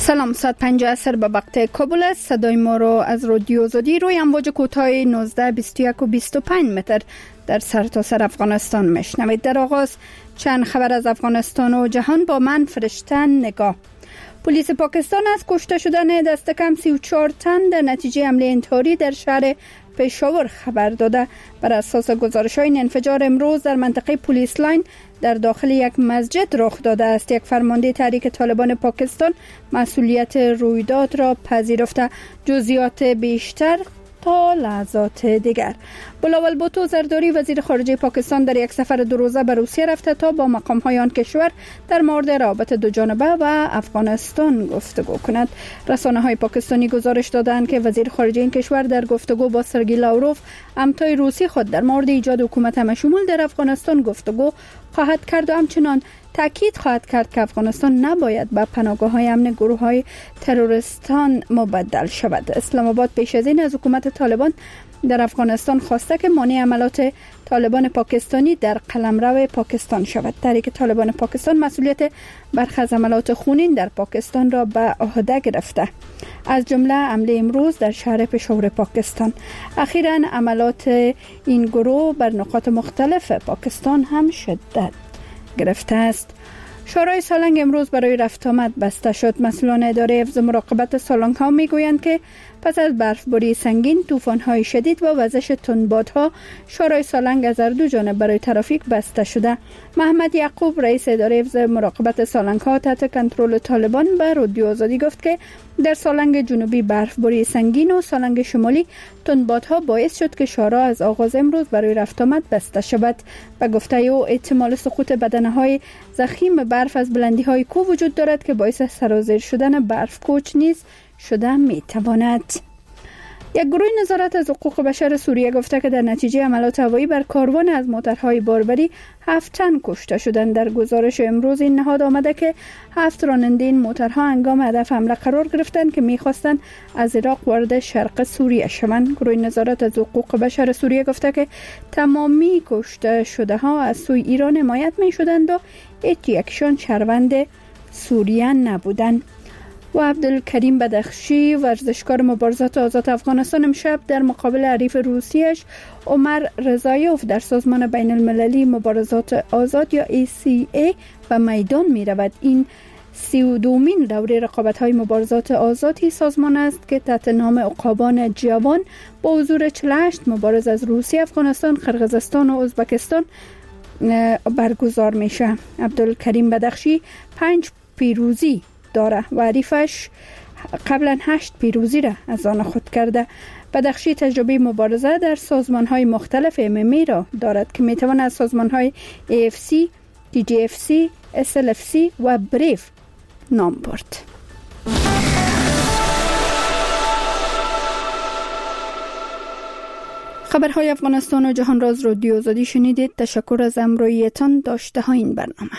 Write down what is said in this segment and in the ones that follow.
سلام، ساعت 5 عصر به وقت کابل است. صدای ما رو از رادیو آزادی روی امواج کوتاه 19 21 و 25 متر در سرتاسر افغانستان میشنوید. در آغاز چند خبر از افغانستان و جهان با من فرشته نگاه. پلیس پاکستان از کشته شدن دست کم 34 تن در نتیجه حمله انتحاری در شهر پشاور خبر داده. بر اساس گزارش‌های این انفجار امروز در منطقه پلیس لاین در داخل یک مسجد رخ داده است. یک فرمانده تحریک طالبان پاکستان مسئولیت رویداد را پذیرفته. جزئیات بیشتر تا لحظات دیگر. بلاول بوتو زرداری وزیر خارجه پاکستان در یک سفر 2 روزه به روسیه رفته تا با مقام‌های آن کشور در مورد روابط دوجانبه و افغانستان گفتگو کند. رسانه‌های پاکستانی گزارش دادند که وزیر خارجه این کشور در گفتگو با سرگئی لاوروف همتای روسی خود در مورد ایجاد حکومت همشمول در افغانستان گفتگو خواهد کرد و همچنان تاکید خواهد کرد که افغانستان نباید به پناهگاه‌های امن گروه‌های تروریستان مبدل شود. اسلام آباد پیش از این از حکومت طالبان در افغانستان خواسته که مانع عملات طالبان پاکستانی در قلمرو پاکستان شود. تحریک طالبان پاکستان مسئولیت برخی از عملات خونین در پاکستان را به عهده گرفته، از جمله حمله امروز در شهر پشاور پاکستان. اخیراً عملات این گروه بر نقاط مختلف پاکستان هم شدت گرفته است. شورای سالنگ امروز برای رفت آمد بسته شد. مسئولان اداره حفظ مراقبت سالنگ ها میگویند که پس از برفباری سنگین، طوفان‌های شدید و وزش تندبادها، شورای سالنگ از هر دو جانب برای ترافیک بسته شده. محمد یعقوب رئیس اداره حفظ مراقبت سالنگ ها تحت کنترل طالبان به رادیو آزادی گفت که در سالنگ جنوبی برفباری سنگین و سالنگ شمالی تندبادها باعث شد که شارع از آغاز امروز برای رفت آمد بسته شود. به گفته او احتمال سقوط بدنه‌های ضخیم برف از بلندی‌های کوه وجود دارد که باعث سرازیر شدن برف کوچ نیز شده میتواند. یک گروه نظارت از حقوق بشر سوریه گفته که در نتیجه حملات هوایی بر کاروان از موترهای باربری 7 تن کشته شدند. در گزارش امروز این نهاد آمده که 7 راننده این موترها هنگام هدف حمله قرار گرفتند که میخواستند از عراق وارد شرق سوریه شوند. گروه نظارت از حقوق بشر سوریه گفته که تمامی کشته شده ها از سوی ایران حمایت می شدند و هیچ یکشان شهروند سوریه نبودند. و عبدالکریم بدخشی ورزشکار مبارزات آزاد افغانستان امشب در مقابل حریف روسیش عمر رضایوف در سازمان بین المللی مبارزات آزاد یا ACA به میدان می رود. این 32مین دوره رقابت‌های مبارزات آزادی سازمان است که تحت نام عقابان جوان با حضور 48 مبارز از روسیه، افغانستان، قرقیزستان و ازبکستان برگزار میشه. عبدالکریم بدخشی 5 پیروزی داره و حریفش قبلا 8 پیروزی را از آن خود کرده. بدخشی تجربه مبارزه در سازمان‌های مختلف MMA را دارد که میتواند از سازمان‌های AFC، TGFC، SLFC و بریف نام برد. خبرهای افغانستان و جهان را از رادیو آزادی شنیدید. تشکر از همراهیتان. داشته های این برنامه.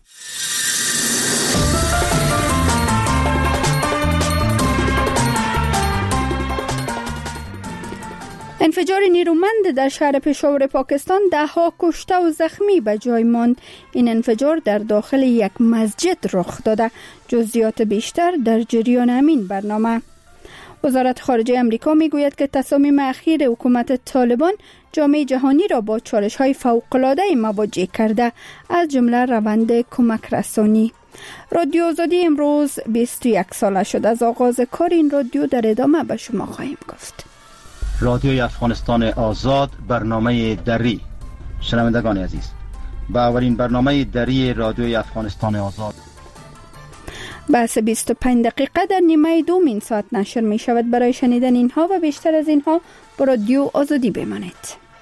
انفجار نیرومند در شهر پشاور پاکستان 10 کشته و زخمی به جای ماند. این انفجار در داخل یک مسجد رخ داده. جزئیات بیشتر در جریان همین برنامه. وزارت خارجه امریکا میگوید که تصامیم اخیر حکومت طالبان جامعه جهانی را با چالش‌های فوق‌العاده مواجه کرده، از جمله روند کمک رسانی. رادیو آزادی امروز 21 ساله شد. از آغاز کار این رادیو در ادامه به شما خواهیم گفت. رادیوی افغانستان آزاد، برنامه دری. شنوندگان عزیز، با اولین برنامه دری رادیوی افغانستان آزاد بحث 25 دقیقه در نیمه دوم ساعت نشر می شود. برای شنیدن اینها و بیشتر از اینها با رادیو آزادی بمانید.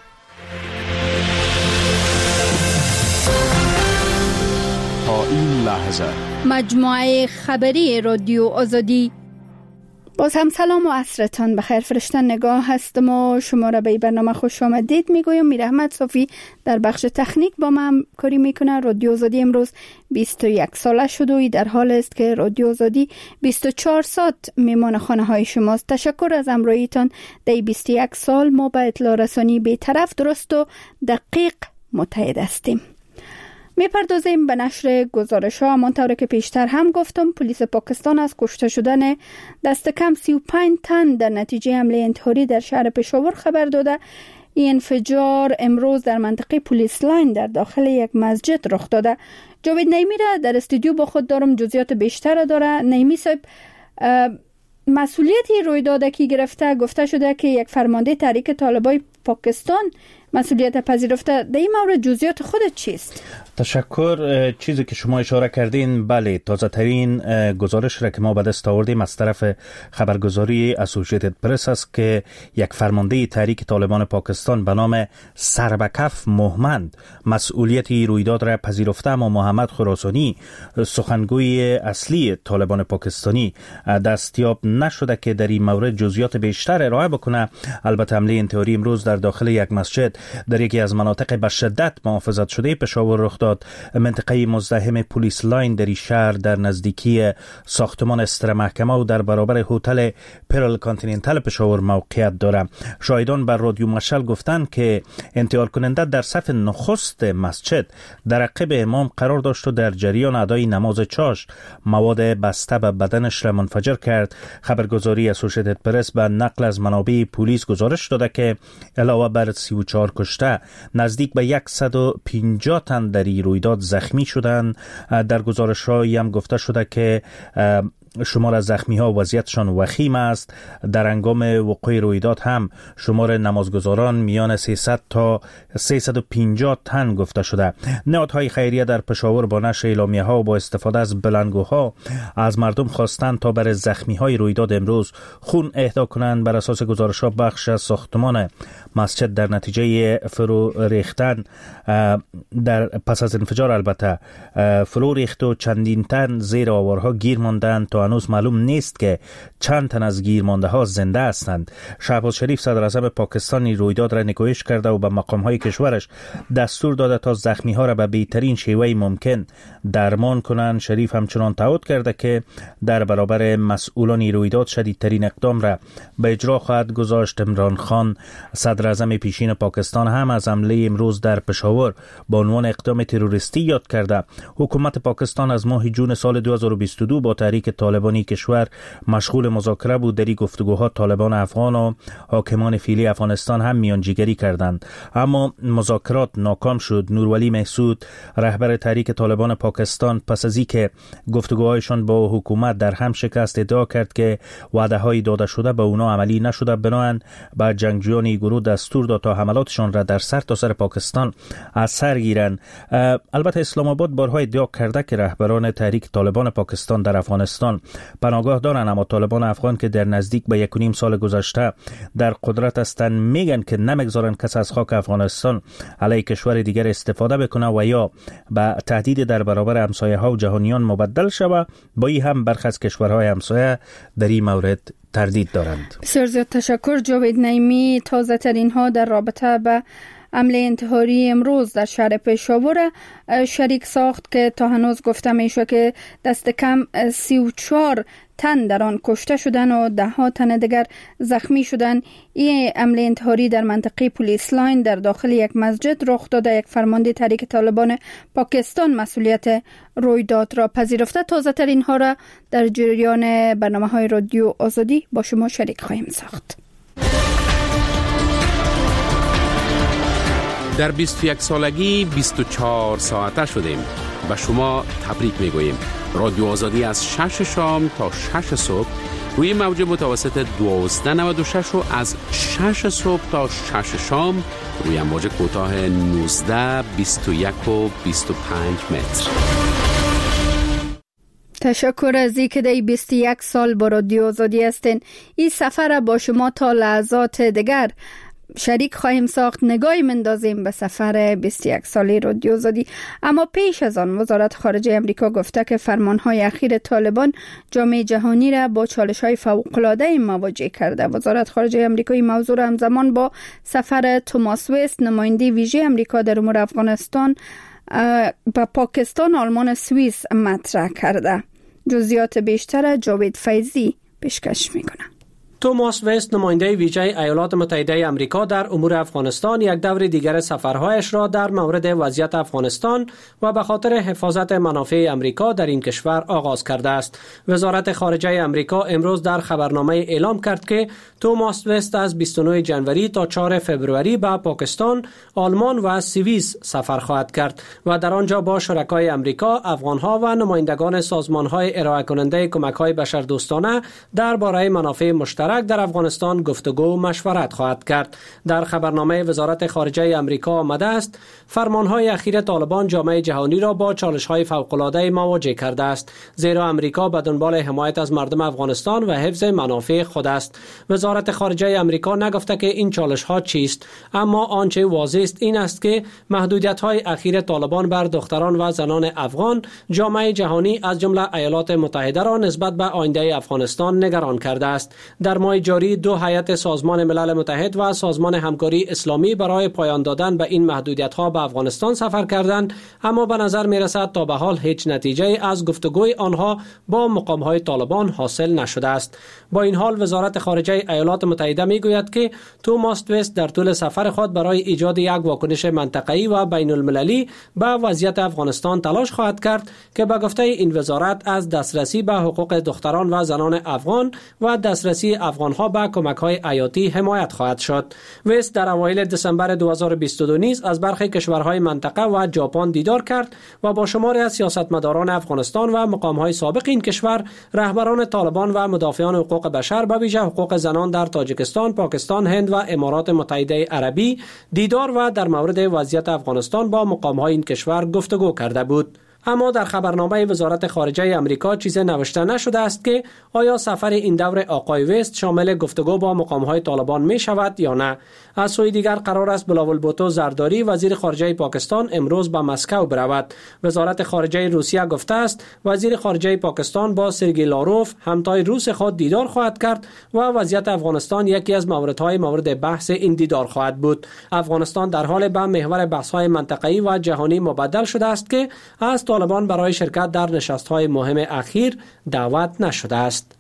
تا این لحظه مجموعه خبری رادیو آزادی. باز هم سلام و عصرتان بخیر. فرشته نگاه هستم و شما را به برنامه خوش آمدید میگویم. میر احمد صافی در بخش تکنیک با من همکاری میکنه. رادیو آزادی امروز 21 ساله شد و در حال است که رادیو آزادی 24 ساعت میمان خانه های شماست. تشکر از همراهیتان. در 21 سال ما به اطلاع رسانی بی‌طرف، درست و دقیق متحد هستیم. میپردازیم به نشر گزارش ها. همانطور که پیشتر هم گفتم، پلیس پاکستان از کشته شدن دست کم 35 تن در نتیجه حمله انتحاری در شهر پشاور خبر داده. این انفجار امروز در منطقه پلیس لاین در داخل یک مسجد رخ داده. جاوید نعیمی را در استودیو با خود دارم، جزئیات بیشتر داره. نعیمی صاحب، مسئولیتی رویداد که گرفته، گفته شده که یک فرمانده تحریک طالبان پاکستان مسئولیت پذیرفته. در این مورد جزئیات خودت چیست؟ تشکر. چیزی که شما اشاره کردین، بله، تازه ترین گزارش را که ما به دست آوردیم از طرف خبرگزاری اسوسییتد پرس است که یک فرمانده تحریک طالبان پاکستان به نام سربکف محمد مسئولیت رویداد را پذیرفته، اما محمد خراسانی، سخنگوی اصلی طالبان پاکستانی، دستیاب نشده که در این مورد جزئیات بیشتر ارائه بکنه. البته حمله انتحاری امروز در داخل یک مسجد در یکی از مناطق به شدت محافظت شده پشاور رخ داد. منطقه مزدحم پلیس لاین در شهر در نزدیکی ساختمان استر محکمه و در برابر هتل پرل کانتیننتال پشاور موقعیت دارد. شاهدان بر رادیو مشعل گفتند که انتحار کننده در صف نخست مسجد در عقب امام قرار داشت و در جریان ادای نماز چاش مواد بسته به بدنش را منفجر کرد. خبرگزاری اسوسییتد پرس به نقل از منابع پلیس گزارش داده که علاوه بر 34 کشته، نزدیک به 150 تن در این رویداد زخمی شدند. در گزارش‌هایی هم گفته شده که شمار از زخمی‌ها وضعیتشان وخیم است. در هنگام وقوع رویداد هم شمار نمازگزاران میان 300 تا 350 تن گفته شده. نهادهای خیریه در پشاور با نشر اعلامیه‌ها و با استفاده از بلندگوها از مردم خواستند تا برای زخمی‌های رویداد امروز خون اهدا کنند. بر اساس گزارش‌ها بخش از ساختمان مسجد در نتیجه فرو ریختن در پس از انفجار البته فرو ریخت و چندین تن زیر آوارها گیر ماندند. تا هنوز معلوم نیست که چند تن از گیرمانده ها زنده هستند. شهباز شریف صدر اعظم پاکستان رویداد را نکوهش کرده و به مقام های کشورش دستور داده تا زخمی ها را به بهترین شیوه ممکن درمان کنند. شریف همچنان تعهد کرده که در برابر مسئولان رویداد شدیدترین اقدام را به اجرا خواهد گذاشت. عمران خان صدر اعظم پیشین پاکستان هم از حمله امروز در پشاور با عنوان اقدام تروریستی یاد کرده. حکومت پاکستان از ماه جون سال 2022 با تحریک طالبانی کشور مشغول مذاکره بود. در این گفتگوها طالبان افغان و حاکمان فعلی افغانستان هم میانجیگری کردند، اما مذاکرات ناکام شد. نورولی محسود رهبر تحریک طالبان پاکستان پس از اینکه گفتگوهایشان با حکومت در هم شکست ادعا کرد که وعده‌های داده شده به اونا عملی نشده، بنابراین به جنگجویان گروه دستور داد تا حملاتشان را در سرتاسر پاکستان از سر گیرند. البته اسلام آباد بارها ادعا کرده که رهبران تحریک طالبان پاکستان در افغانستان پناهگاه دارند، اما طالبان افغان که در نزدیک به 1.5 سال گذشته در قدرت هستند میگن که نمیگذارن کس از خاک افغانستان علیه کشور دیگر استفاده بکنه و یا به تهدید در برابر همسایه‌ها و جهانیان مبدل شود. با این هم برخی از کشورهای همسایه در این مورد تردید دارند. بسیار زیاد تشکر جاوید نعیمی. تازه ترین ها در رابطه به حمله انتحاری امروز در شهر پشاور شریک ساخت که تا هنوز گفته میشه که دست کم 34 تن در آن کشته شدن و 10 تن دیگر زخمی شدن. این حمله انتحاری در منطقه پلیس لاین در داخل یک مسجد رخ داده. یک فرمانده تحریک طالبان پاکستان مسئولیت رویداد را پذیرفته. تازه ترین ها را در جریان برنامه‌های رادیو آزادی با شما شریک خواهیم ساخت. در 21 سالگی 24 ساعته شدیم. به شما تبریک میگوییم. رادیو آزادی از 6 شام تا 6 صبح روی موج متوسط 1296 و از 6 صبح تا 6 شام روی موج کوتاه 19 21 و 25 متر. تشکر از اینکه در 21 سال با رادیو آزادی هستین. این سفر با شما تا لحظات دیگر شریک خواهیم ساخت. نگاهی مندازیم به سفر 21 سالی رادیو آزادی. اما پیش از آن وزارت خارجه امریکا گفته که فرمانهای اخیر طالبان جامعه جهانی را با چالش‌های فوق‌العاده مواجه کرده. وزارت خارجه امریکا این موضوع را همزمان با سفر توماس وست نماینده ویژه امریکا در امور افغانستان و پاکستان، آلمان، سوئیس مطرح کرده. جزئیات بیشتر جاوید فیضی پیشکش میکنه. توماس وست نماینده ویژه ایالات متحده آمریکا در امور افغانستان یک دور دیگر سفرهایش را در مورد وضعیت افغانستان و به خاطر حفاظت منافع آمریکا در این کشور آغاز کرده است. وزارت خارجه آمریکا امروز در خبرنامه اعلام کرد که توماس وست از 29 جنوری تا 4 فوریه به پاکستان، آلمان و سوئیس سفر خواهد کرد و در آنجا با شرکای آمریکا، افغانها و نمایندگان سازمان‌های ارائه کننده کمک‌های بشردوستانه درباره منافع مشترک در افغانستان گفتگو و مشورت خواهد کرد. در خبرنامه وزارت خارجه آمریکا آمده است فرمان‌های اخیر طالبان جامعه جهانی را با چالش‌های فوق‌العاده مواجه کرده است، زیرا آمریکا به دنبال حمایت از مردم افغانستان و حفظ منافع خود است. وزارت خارجه آمریکا نگفته که این چالش‌ها چیست، اما آنچه واضح است این است که محدودیت‌های اخیر طالبان بر دختران و زنان افغان جامعه جهانی از جمله ایالات متحده را نسبت به آینده افغانستان نگران کرده است. در ماه جاری 2 هیئت سازمان ملل متحد و سازمان همکاری اسلامی برای پایان دادن به این محدودیت‌ها به افغانستان سفر کردند، اما به نظر می‌رسد تا به حال هیچ نتیجه از گفتگوی آنها با مقام‌های طالبان حاصل نشده است. با این حال وزارت خارجه ایالات متحده می‌گوید که توماس وست در طول سفر خود برای ایجاد یک واکنش منطقه‌ای و بین‌المللی به وضعیت افغانستان تلاش خواهد کرد که به گفته این وزارت از دسترسی به حقوق دختران و زنان افغان و دسترسی افغانها به کمک‌های حیاتی حمایت خواهد شد. وست در اوایل دسامبر 2022 نیز از برخی کشورهای منطقه و ژاپن دیدار کرد و با شماری از سیاستمداران افغانستان و مقام‌های سابق این کشور، رهبران طالبان و مدافعان حقوق بشر به ویژه حقوق زنان در تاجیکستان، پاکستان، هند و امارات متحده عربی دیدار و در مورد وضعیت افغانستان با مقام‌های این کشور گفتگو کرده بود. اما در خبرنامه وزارت خارجه آمریکا چیزی نوشته نشده است که آیا سفر این دور آقای وست شامل گفتگو با مقام‌های طالبان می شود یا نه. از سوی دیگر قرار است بلاول بوتو زرداری وزیر خارجه پاکستان امروز به مسکو برود. وزارت خارجه روسیه گفته است وزیر خارجه پاکستان با سرگئی لاروف همتای روس خود دیدار خواهد کرد و وضعیت افغانستان یکی از موردهای مورد بحث این دیدار خواهد بود. افغانستان در حال به محور بحث‌های منطقه‌ای و جهانی مبدل شده است که از طالبان برای شرکت در نشست‌های مهم اخیر دعوت نشده است.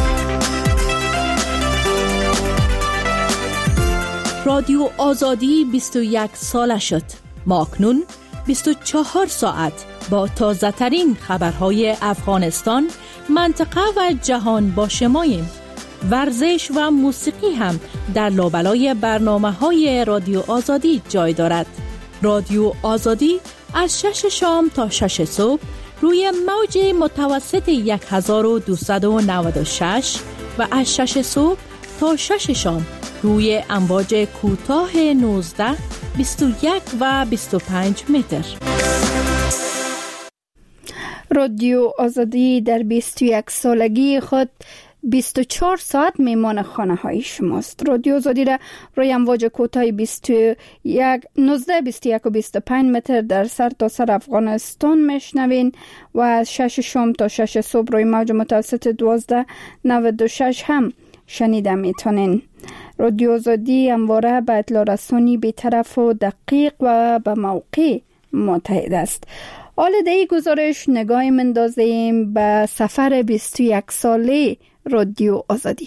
رادیو آزادی 21 ساله شد. ما اکنون 24 ساعت با تازه ترین خبرهای افغانستان، منطقه و جهان با شماییم. ورزش و موسیقی هم در لابلای برنامه‌های رادیو آزادی جای دارد. رادیو آزادی از 6 شام تا 6 صبح روی موج متوسط 1296 و از 6 صبح تا 6 شام روی امواج کوتاه 19، 21 و 25 متر. رادیو آزادی در 21 سالگی خود 24 ساعت میمان خانه های شماست. رادیو آزادی را روی امواج کوتاه 19، 21 و 25 متر در سر تا سر افغانستان میشنوین و از 6 شام تا 6 صبح روی موج متوسط 1296 هم شنیده میتونین. رادیو آزادی همواره به اطلاع رسانی بی‌طرف و دقیق و به موقع متحد است. حال دی گزارش نگاهی مندازیم به سفر 21 ساله رادیو آزادی.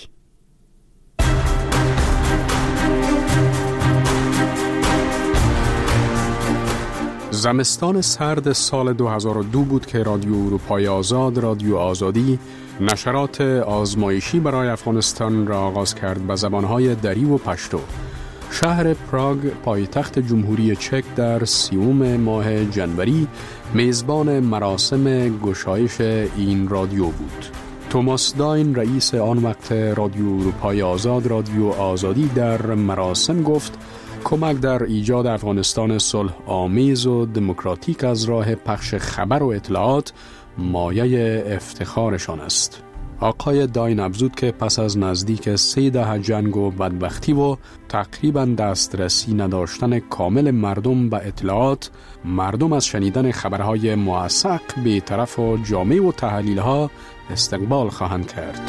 زمستان سرد سال 2002 بود که رادیو اروپای آزاد، رادیو آزادی، نشرات آزمایشی برای افغانستان را آغاز کرد به زبانهای دری و پشتو. شهر پراگ، پایتخت جمهوری چک، در 30 ماه جنوری میزبان مراسم گشایش این رادیو بود. توماس داین، رئیس آن وقت رادیو اروپای آزاد، رادیو آزادی، در مراسم گفت کمک در ایجاد افغانستان صلح آمیز و دموکراتیک از راه پخش خبر و اطلاعات مایه افتخارشان است. آقای داین افزود که پس از نزدیک 3 دهه جنگ و بدبختی و تقریباً دسترسی نداشتن کامل مردم به اطلاعات، مردم از شنیدن خبرهای موثق، بی‌طرف و جامع و تحلیل‌ها استقبال خواهند کرد.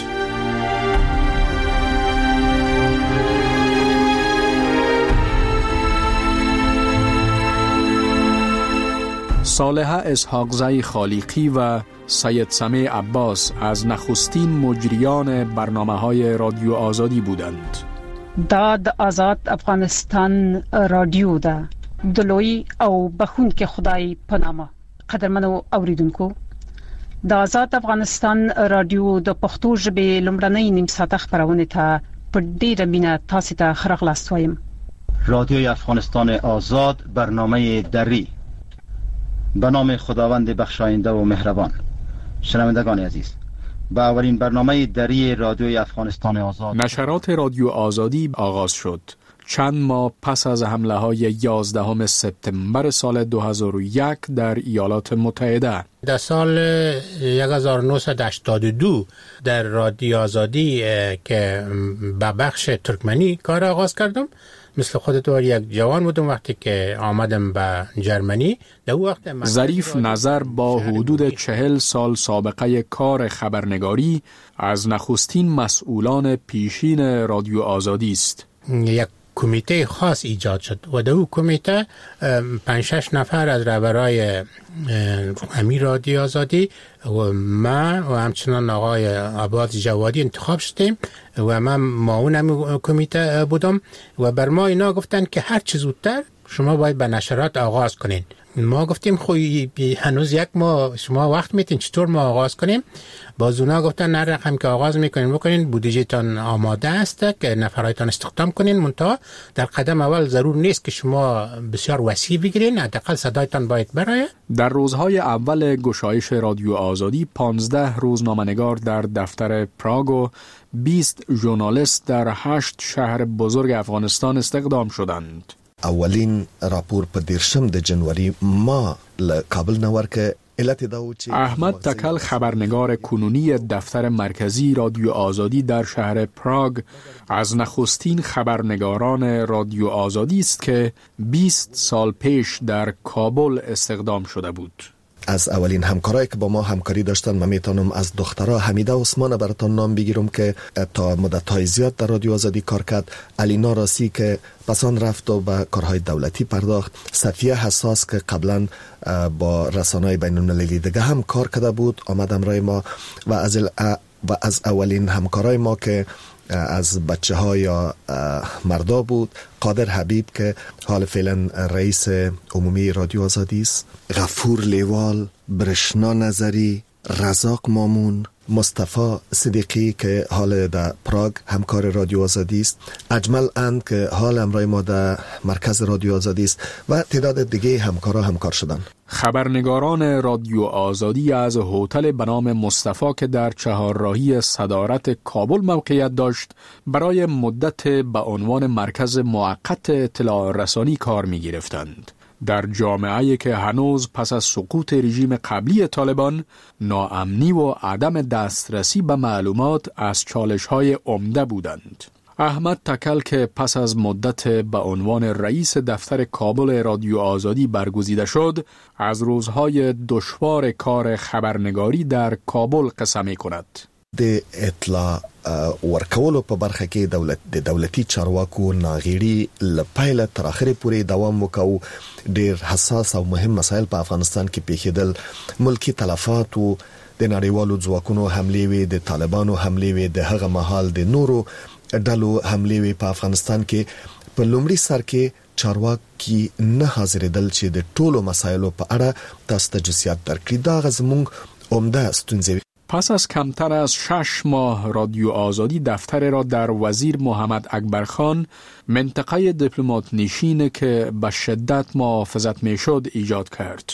صالحه اسحاقزی خالقی و سید سمیع عباس از نخستین مجریان برنامه‌های رادیو آزادی بودند. د آزاد افغانستان رادیو ده دلوی او بخون کې خدای په نامه. قدرمنو اوریدونکو، د آزاد افغانستان رادیو د پښتو ژبې لومړنۍ نیم ساعته خبرونه ته په ډیره مینه تاسو ته ښه راغلاست وایم. رادیوی افغانستان آزاد، برنامه دری. به نام خداوند بخشاینده و مهربان. شنوندگان عزیز، با اولین برنامه دری رادیوی افغانستان آزاد نشرات رادیو آزادی آغاز شد. چند ماه پس از حمله های 11 سپتامبر سال 2001 در ایالات متحده. در سال 1982 در رادیو آزادی که به بخش ترکمنی کار آغاز کردم. مثل خودتون یک جوان بودم وقتی که آمدم به جرمنی. در وقت ظریف نظر با حدود 40 سال سابقه کار خبرنگاری از نخستین مسئولان پیشین رادیو آزادی است. یک کمیته خاص ایجاد شد و در اون کمیته 5-6 نفر از رهبرای امیر رادیو آزادی و من و همچنان آقای عباس جوادی انتخاب شدیم و من معاون کمیته بودم و بر ما اینا گفتن که هر چه زودتر شما باید به نشرات آغاز کنین. ما گفتیم هنوز یک ماه شما وقت میتین، چطور ما آغاز کنیم؟ باز اونا گفتن نه رقم که آغاز میکنین بکنین، بودجهتان آماده است که نفرایتان استخدام کنین، منتها در قدم اول ضرور نیست که شما بسیار وسیع بگیرین، حداقل صدایتان باید برای. در روزهای اول گشایش رادیو آزادی 15 روزنامه‌نگار در دفتر پراگ و 20 ژورنالیست در 8 شهر بزرگ افغانستان استخدام شدند. اولین راپور په 10 جنوری ما له کابل نور که احمد تکل خبرنگار کنونی دفتر مرکزی رادیو آزادی در شهر پراگ از نخستین خبرنگاران رادیو آزادی است که 20 سال پیش در کابل استخدام شده بود. از اولین همکارایی که با ما همکاری داشتن من میتونم از دخترها حمیده عثمان براتون نام بگیرم که تا مدت‌های زیاد در رادیو آزادی کار کرد، علینا راسی که پسان رفت و به کارهای دولتی پرداخت، صفیه حساس که قبلا با رسانه‌های بین‌المللی دیگه هم کار کرده بود آمد همراه ما و از اولین همکارای ما که از بچه ها یا مردا بود قادر حبیب که حال فعلا رئیس عمومی رادیو آزادی است، غفور لیوال، برشنا نظری، رزاق مامون، مصطفی صدیقی که حال در پراگ همکار رادیو آزادی است، اجمل اند که حال همراه ما در مرکز رادیو آزادی است و تعداد دیگه همکار شدن. خبرنگاران رادیو آزادی از هتل به نام مصطفی که در چهارراهی صدارت کابل موقعیت داشت برای مدت به عنوان مرکز موقت اطلاع رسانی کار می گرفتند. در جامعه‌ای که هنوز پس از سقوط رژیم قبلی طالبان ناامنی و عدم دسترسی به معلومات از چالش‌های عمده بودند. احمد تکل که پس از مدت به عنوان رئیس دفتر کابل رادیو آزادی برگزیده شد، از روزهای دشوار کار خبرنگاری در کابل قصه می‌کند. د اطلاع ورکولو په برخه کې د دولتي چارواکو ناغېړي له پیله تر اخره پورې دوام وکاو. ډېر حساس او مهم مسایل په افغانستان کې پیښېدل. ملکی تلفات او د نړیوالو ځواکونو حملې وې، د طالبانو حملې وې، د هغه مهال د نورو ډلو حملې وې په افغانستان کې. په لومړي سر کې چارواکي نه حاضرېدل چې د ټولو مسایلو په اړه تاسو ته جزئیات درکړي. دا زموږ عمده ستونزې. پس از کمتر از 6 ماه رادیو آزادی دفتر را در وزیر محمد اکبرخان منطقه دیپلمات نشین که به شدت محافظت میشد ایجاد کرد.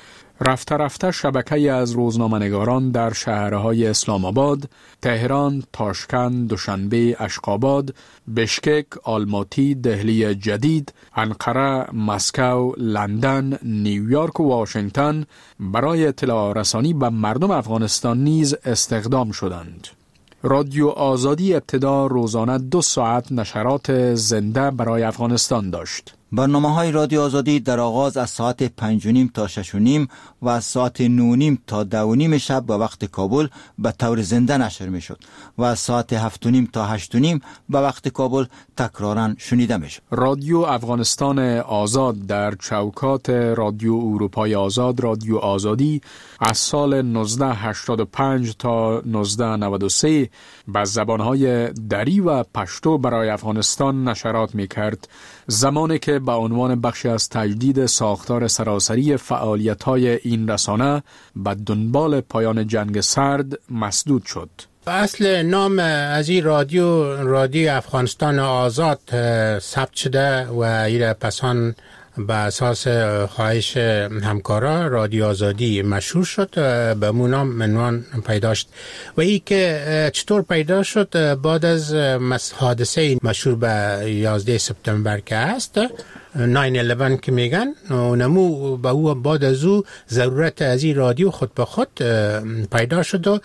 رفته رفته شبکه از روزنامه‌نگاران در شهرهای اسلام آباد، تهران، تاشکند، دوشنبه، اشقاباد، بشکک، آلماتی، دهلی جدید، انقره، مسکو، لندن، نیویورک و واشنگتن برای اطلاع رسانی به مردم افغانستان نیز استخدام شدند. رادیو آزادی ابتدا روزانه 2 ساعت نشرات زنده برای افغانستان داشت. برنامه‌های رادیو آزادی در آغاز از ساعت 5:30 تا 6:30 و از ساعت 9:30 تا 10:30 شب به وقت کابل به طور زنده نشر می‌شد و از ساعت 7:30 تا 8:30 به وقت کابل تکراراً شنیده می‌شد. رادیو افغانستان آزاد در چوکات رادیو اروپای آزاد، رادیو آزادی، از سال 1985 تا 1993 به زبان‌های دری و پشتو برای افغانستان نشرات می‌کرد، زمانی که به عنوان بخشی از تجدید ساختار سراسری فعالیت‌های این رسانه به دنبال پایان جنگ سرد مسدود شد. اصل نام از این رادیو افغانستان آزاد ثبت شده و این پسان به اساس خواهش همکارا رادیو آزادی مشهور شد، به مونام عنوان پیدا شد. و این که چطور پیدا شد بعد از حادثه مشهور به 11 سپتامبر که هست، 9/11 که میگن، نمو به او بعد از او ضرورت از این رادیو خود به خود پیدا شد و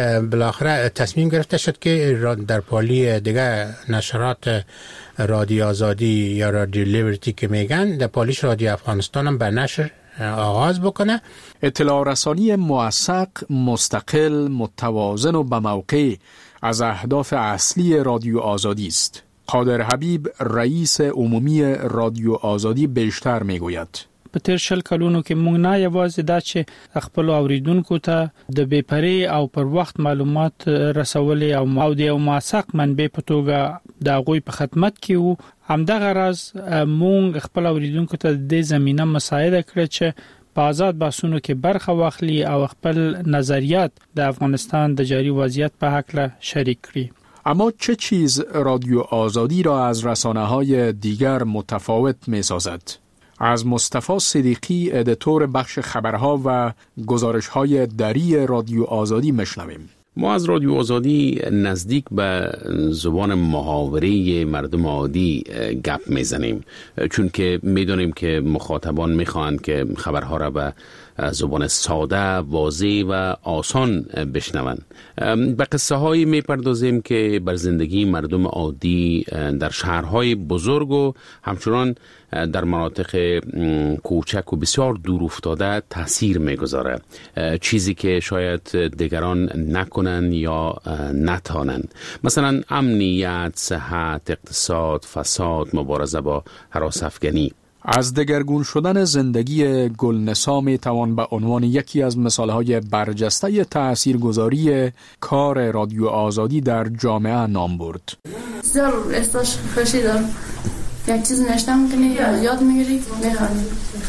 بالاخره تصمیم گرفته شد که در پالی دیگه نشرات رادیو آزادی یا رادیو لیبرتی که میگن در پالیش رادیو افغانستان هم به نشر آغاز بکنه. اطلاع رسانی موثق، مستقل، متوازن و به موقع از اهداف اصلی رادیو آزادی است. قادر حبیب رئیس عمومی رادیو آزادی بیشتر میگوید. په تیر 20 کلونو کې موږ نه یوازې دا چې خپل اوریدونکو ته د بېپرې او پر وخت معلومات رسولې او د موثق منبع په توګه د هغوی په خدمت کې وو، همدغه راز موږ خپل اوریدونکو ته د زمینه مساعده کړې چې په آزاد بحثونو کې برخه واخلي او خپل نظریات د افغانستان د جاری وضعیت په هکله شریک کړي. اما چه چیز رادیو آزادی را از رسانه‌های دیگر متفاوت می‌سازد؟ از مصطفی صدیقی، ادیتور بخش خبرها و گزارش‌های دری رادیو آزادی میشنویم. ما از رادیو آزادی نزدیک به زبان محاوره مردم عادی گپ میزنیم، چون که میدونیم که مخاطبان میخواهند که خبرها را به زبان ساده، واضح و آسان بشنوند. به قصه هایی میپردازیم که بر زندگی مردم عادی در شهرهای بزرگ و همچنان در مناطق کوچک و بسیار دور افتاده تاثیر میگذاره، چیزی که شاید دیگران نکنن یا نتانند. مثلا امنیت، صحت، اقتصاد، فساد، مبارزه با هراس افکنی. از دگرگون شدن زندگی گلنسا می توان به عنوان یکی از مثالهای برجسته تاثیرگذاری کار رادیو آزادی در جامعه نام برد. بسیار احساس خوشی دارم. یک چیز نشته میکنی یا یاد میگیری میخوانی.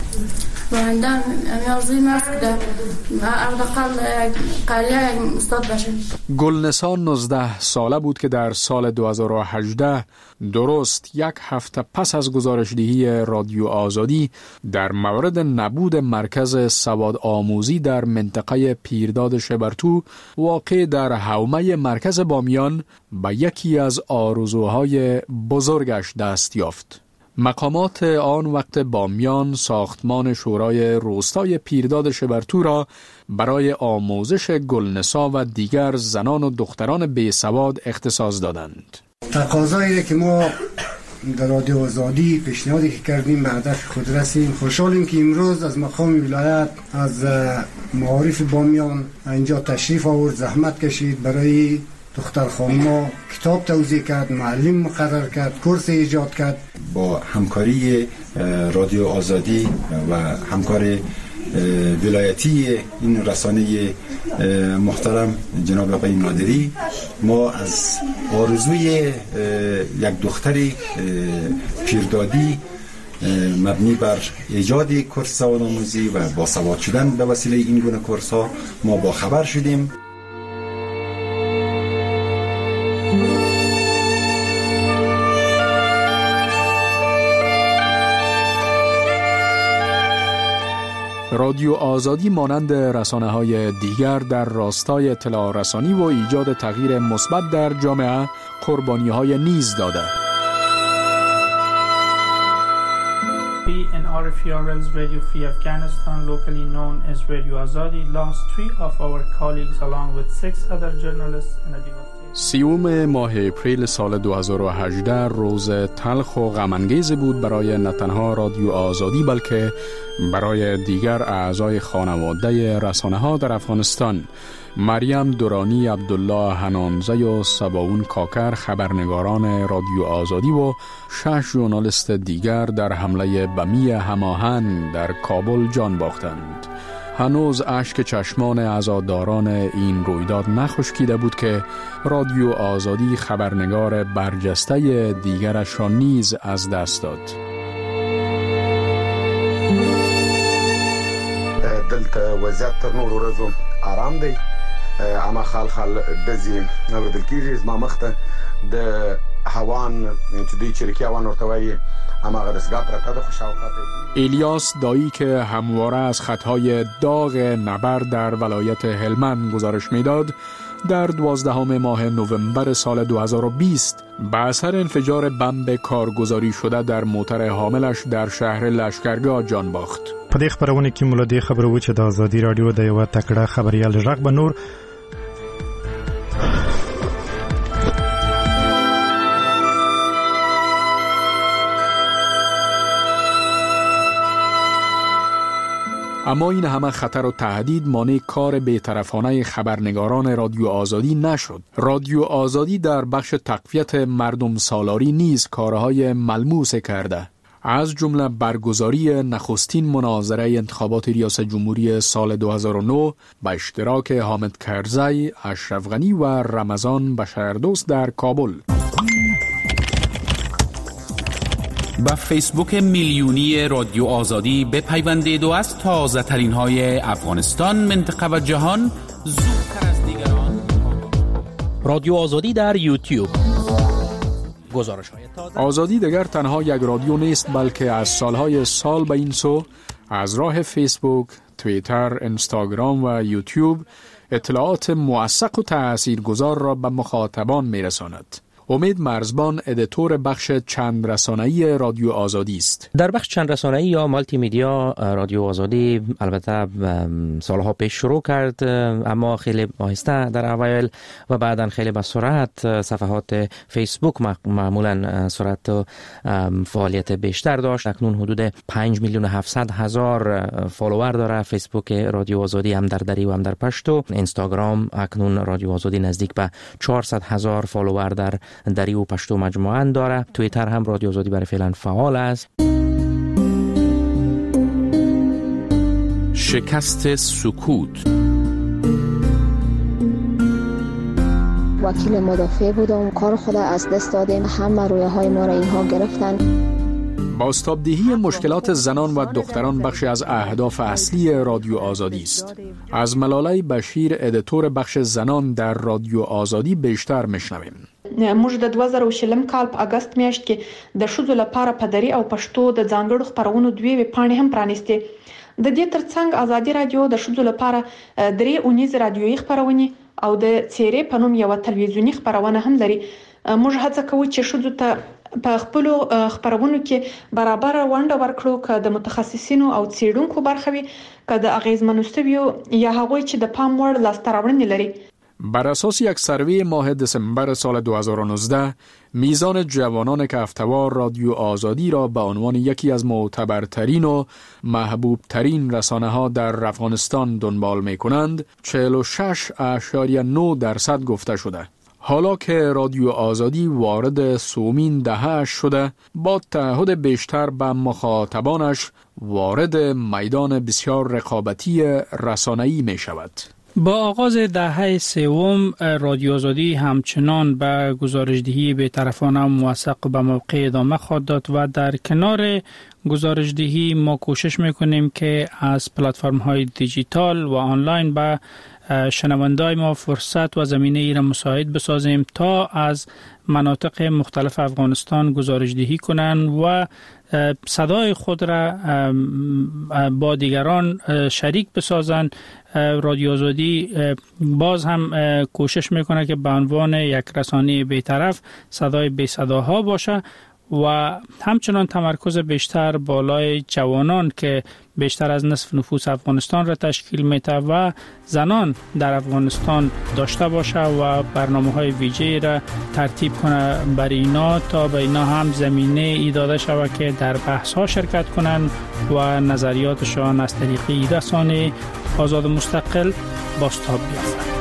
باینده همی آرزوی من است که اردقل قریه یک استاد باشه. گلنسا 19 ساله بود که در سال 2018 درست یک هفته پس از گزارشدهی رادیو آزادی در مورد نبود مرکز سواد آموزی در منطقه پیرداد شبرتو واقع در حومه مرکز بامیان به یکی از آرزوهای بزرگش دست یافت. مقامات آن وقت بامیان ساختمان شورای روستای پیرداد شبرتو را برای آموزش گلنسا و دیگر زنان و دختران بیسواد اختصاص دادند. تقاضایی که ما در رادیو آزادی پیشنهادی که کردیم به هدف خود رسیم. خوشحالیم که امروز از مقام ولایت از معارف بامیان اینجا تشریف آورد، زحمت کشید، برای دختر خانما کتاب توزیع کرد، معلم مقرر کرد، کورس ایجاد کرد. با همکاری رادیو آزادی و همکار ولایتی این رسانه محترم جناب آقای نادری، ما از آرزوی یک دختری پیردادی مبنی بر ایجاد کورس سوادآموزی و باسواد شدن به وسیله این گونه کورس ها ما با خبر شدیم. رادیو آزادی مانند رسانه‌های دیگر در راستای اطلاع رسانی و ایجاد تغییر مثبت در جامعه قربانی‌های نیز داده. We in RFERL's Radio Free Afghanistan, locally known as Radio Azadi, lost 3 of our colleagues along with 6 other journalists in a devastating 30 ماه اپریل سال 2018 روز تلخ و غم‌انگیز بود برای نه تنها رادیو آزادی بلکه برای دیگر اعضای خانواده رسانه‌ها در افغانستان. مریم دورانی، عبدالله حنانزه و سباون کاکر خبرنگاران رادیو آزادی و 6 ژورنالیست دیگر در حمله بمی هماهنگ در کابل جان باختند. هنوز اشک چشمان عزاداران این رویداد نخشکیده بود که رادیو آزادی خبرنگار برجسته دیگرش را نیز از دست داد. دلته وضعیت تر نور ورځو آرام دی، اما خال دزي اوردل کیږي زما مخته د هوان چې دوی چریکي هوان ورته وایي اما غدسګا پرته د خوشاوخته. الیاس دایی که همواره از خطهای داغ نبرد در ولایت هلمند گزارش میداد، در 12 ماه نوامبر سال 2020 به اثر انفجار بمب کارگزاری شده در موتر حاملش در شهر لشکرگاه جان باخت. په دې خبرونه کې موږ د خبرو چې د آزادي رادیو د یو تکړه خبريال ژغ بنور اما این همه خطر و تهدید مانع کار بی‌طرفانه خبرنگاران رادیو آزادی نشد. رادیو آزادی در بخش تقویت مردم سالاری نیز کارهای ملموس کرده، از جمله برگزاری نخستین مناظره انتخابات ریاست جمهوری سال 2009 با اشتراک حامد کرزی، اشرف غنی و رمضان بشاردوست در کابل. با فیسبوک میلیونی رادیو آزادی بپیوندید و از تازه ترین های افغانستان، منطقه و جهان زودتر از دیگران. رادیو آزادی در یوتیوب. آزادی دیگر تنها یک رادیو نیست بلکه از سالهای سال به این سو از راه فیسبوک، توییتر، اینستاگرام و یوتیوب اطلاعات موثق و تاثیرگذار را به مخاطبان میرساند. امید مرزبان ادیتور بخش چند رسانه‌ای رادیو آزادی است. در بخش چند رسانه‌ای یا مالتی میدیا رادیو آزادی البته سالها پیش شروع کرد، اما خیلی آهسته در اوایل و بعداً خیلی به سرعت. صفحات فیسبوک معمولاً سرعت و فعالیت بیشتر داشت. اکنون حدود 5,700,000 فالوور داره فیسبوک رادیو آزادی، هم در دری و هم در پشتو. اینستاگرام اکنون رادیو آزادی نزدیک به 400,000 فالوور در دری و پشتو مجموعاً داره. توییتر هم رادیو آزادی برای فعلا فعال است. شکست سکوت. وکیل مدافع بودم، کار خود از دست دادیم، همه رویاهای ما را اینها گرفتن. بازتابدهی مشکلات زنان و دختران بخشی از اهداف اصلی رادیو آزادی است. از ملاله بشیر ادیتور بخش زنان در رادیو آزادی بیشتر میشنویم. موږ د 2020 کال په اگست میاشت کې د ښځو لپاره په دری او پښتو د ځانګړو خبرونو دوی پاڼې هم پرانیستې. د دې ترڅنګ آزادي رادیو د ښځو لپاره درې اونیز رادیويي خبرونه او د څیرې په نوم یو تلویزیونی خبرونه هم لري. موږ هڅه کوو چې ښځو ته په خپل خبرونو کې برابر ونډه ورکړو، که د متخصصینو او څیړونکو برخه وي، که د اغیزمنو سویو یا هغوی چې د پام وړ لاسته راوړنې لري. بر اساس یک سروی ماه دسامبر سال 2019 میزان جوانان که افتوار رادیو آزادی را به عنوان یکی از معتبرترین و محبوبترین رسانه‌ها در افغانستان دنبال می‌کنند 46.9% گفته شده. حالا که رادیو آزادی وارد سومین دهه شده، با تعهد بیشتر به مخاطبانش وارد میدان بسیار رقابتی رسانه‌ای می شود. با آغاز دهه سوم رادیو آزادی همچنان به گزارشدهی بی‌طرفانه و موثق به موقع ادامه خواهد داد و در کنار گزارشدهی ما کوشش میکنیم که از پلتفرم‌های دیجیتال و آنلاین به شنوندای ما فرصت و زمینه ای را مساعد بسازیم تا از مناطق مختلف افغانستان گزارشدهی کنند و صدای خود را با دیگران شریک بسازند. رادیو آزادی باز هم کوشش میکنه که به عنوان یک رسانه بی‌طرف صدای بی صداها باشه و همچنان تمرکز بیشتر بالای جوانان که بیشتر از نصف نفوس افغانستان را تشکیل میده و زنان در افغانستان داشته باشه و برنامه‌های ویژه‌ای را ترتیب کنه برای اینا تا به اینا هم زمینه ای داده شود که در بحث‌ها شرکت کنند و نظریاتشان از طریق رسانه آزاد مستقل بازتاب بیافته.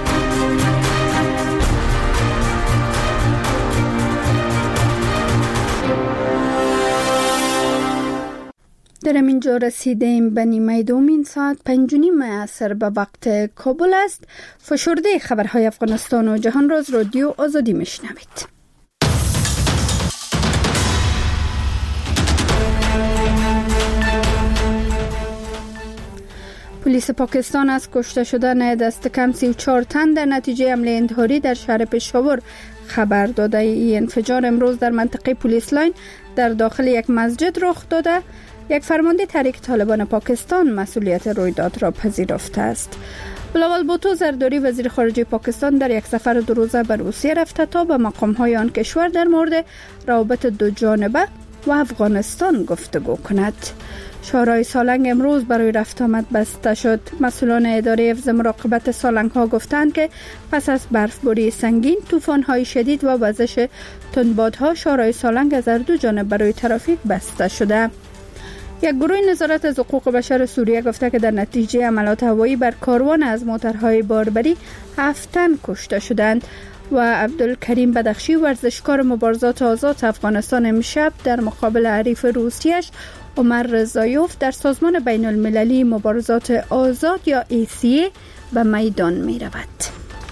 در اینجا رسیدیم به نیمه دومین ساعت 5:30 عصر به وقت کابل است. فشرده خبرهای افغانستان و جهان را از رادیو آزادی میشنوید. پلیس پاکستان از کشته شدن دست کم 34 تن در نتیجه حمله انتحاری در شهر پشاور خبر داده. این انفجار امروز در منطقه پلیس لاین در داخل یک مسجد رخ داده. یک فرمانده تحریک طالبان پاکستان مسئولیت رویداد را پذیرفته است. بلاول بوتو زرداری وزیر خارجه پاکستان در یک سفر 2 روزه به روسیه رفته تا به مقام‌های آن کشور در مورد روابط دو جانبه و افغانستان گفتگو کند. شاهراه سالنگ امروز برای رفت آمد بسته شد. مسئولان اداره حفظ مراقبت سالنگ‌ها گفتند که پس از برفباری سنگین، طوفان‌های شدید و وزش تندبادها شاهراه سالنگ از هر دو جانب برای ترافیک بسته شده. یک گروه نظارت از حقوق بشر سوریه گفته که در نتیجه حملات هوایی بر کاروان از موترهای باربری 7 تن کشته شدند. و عبدالکریم بدخشی ورزشکار مبارزات آزاد افغانستان امشب در مقابل حریف روسیش عمر رضایوف در سازمان بین المللی مبارزات آزاد یا ACA به میدان می رود.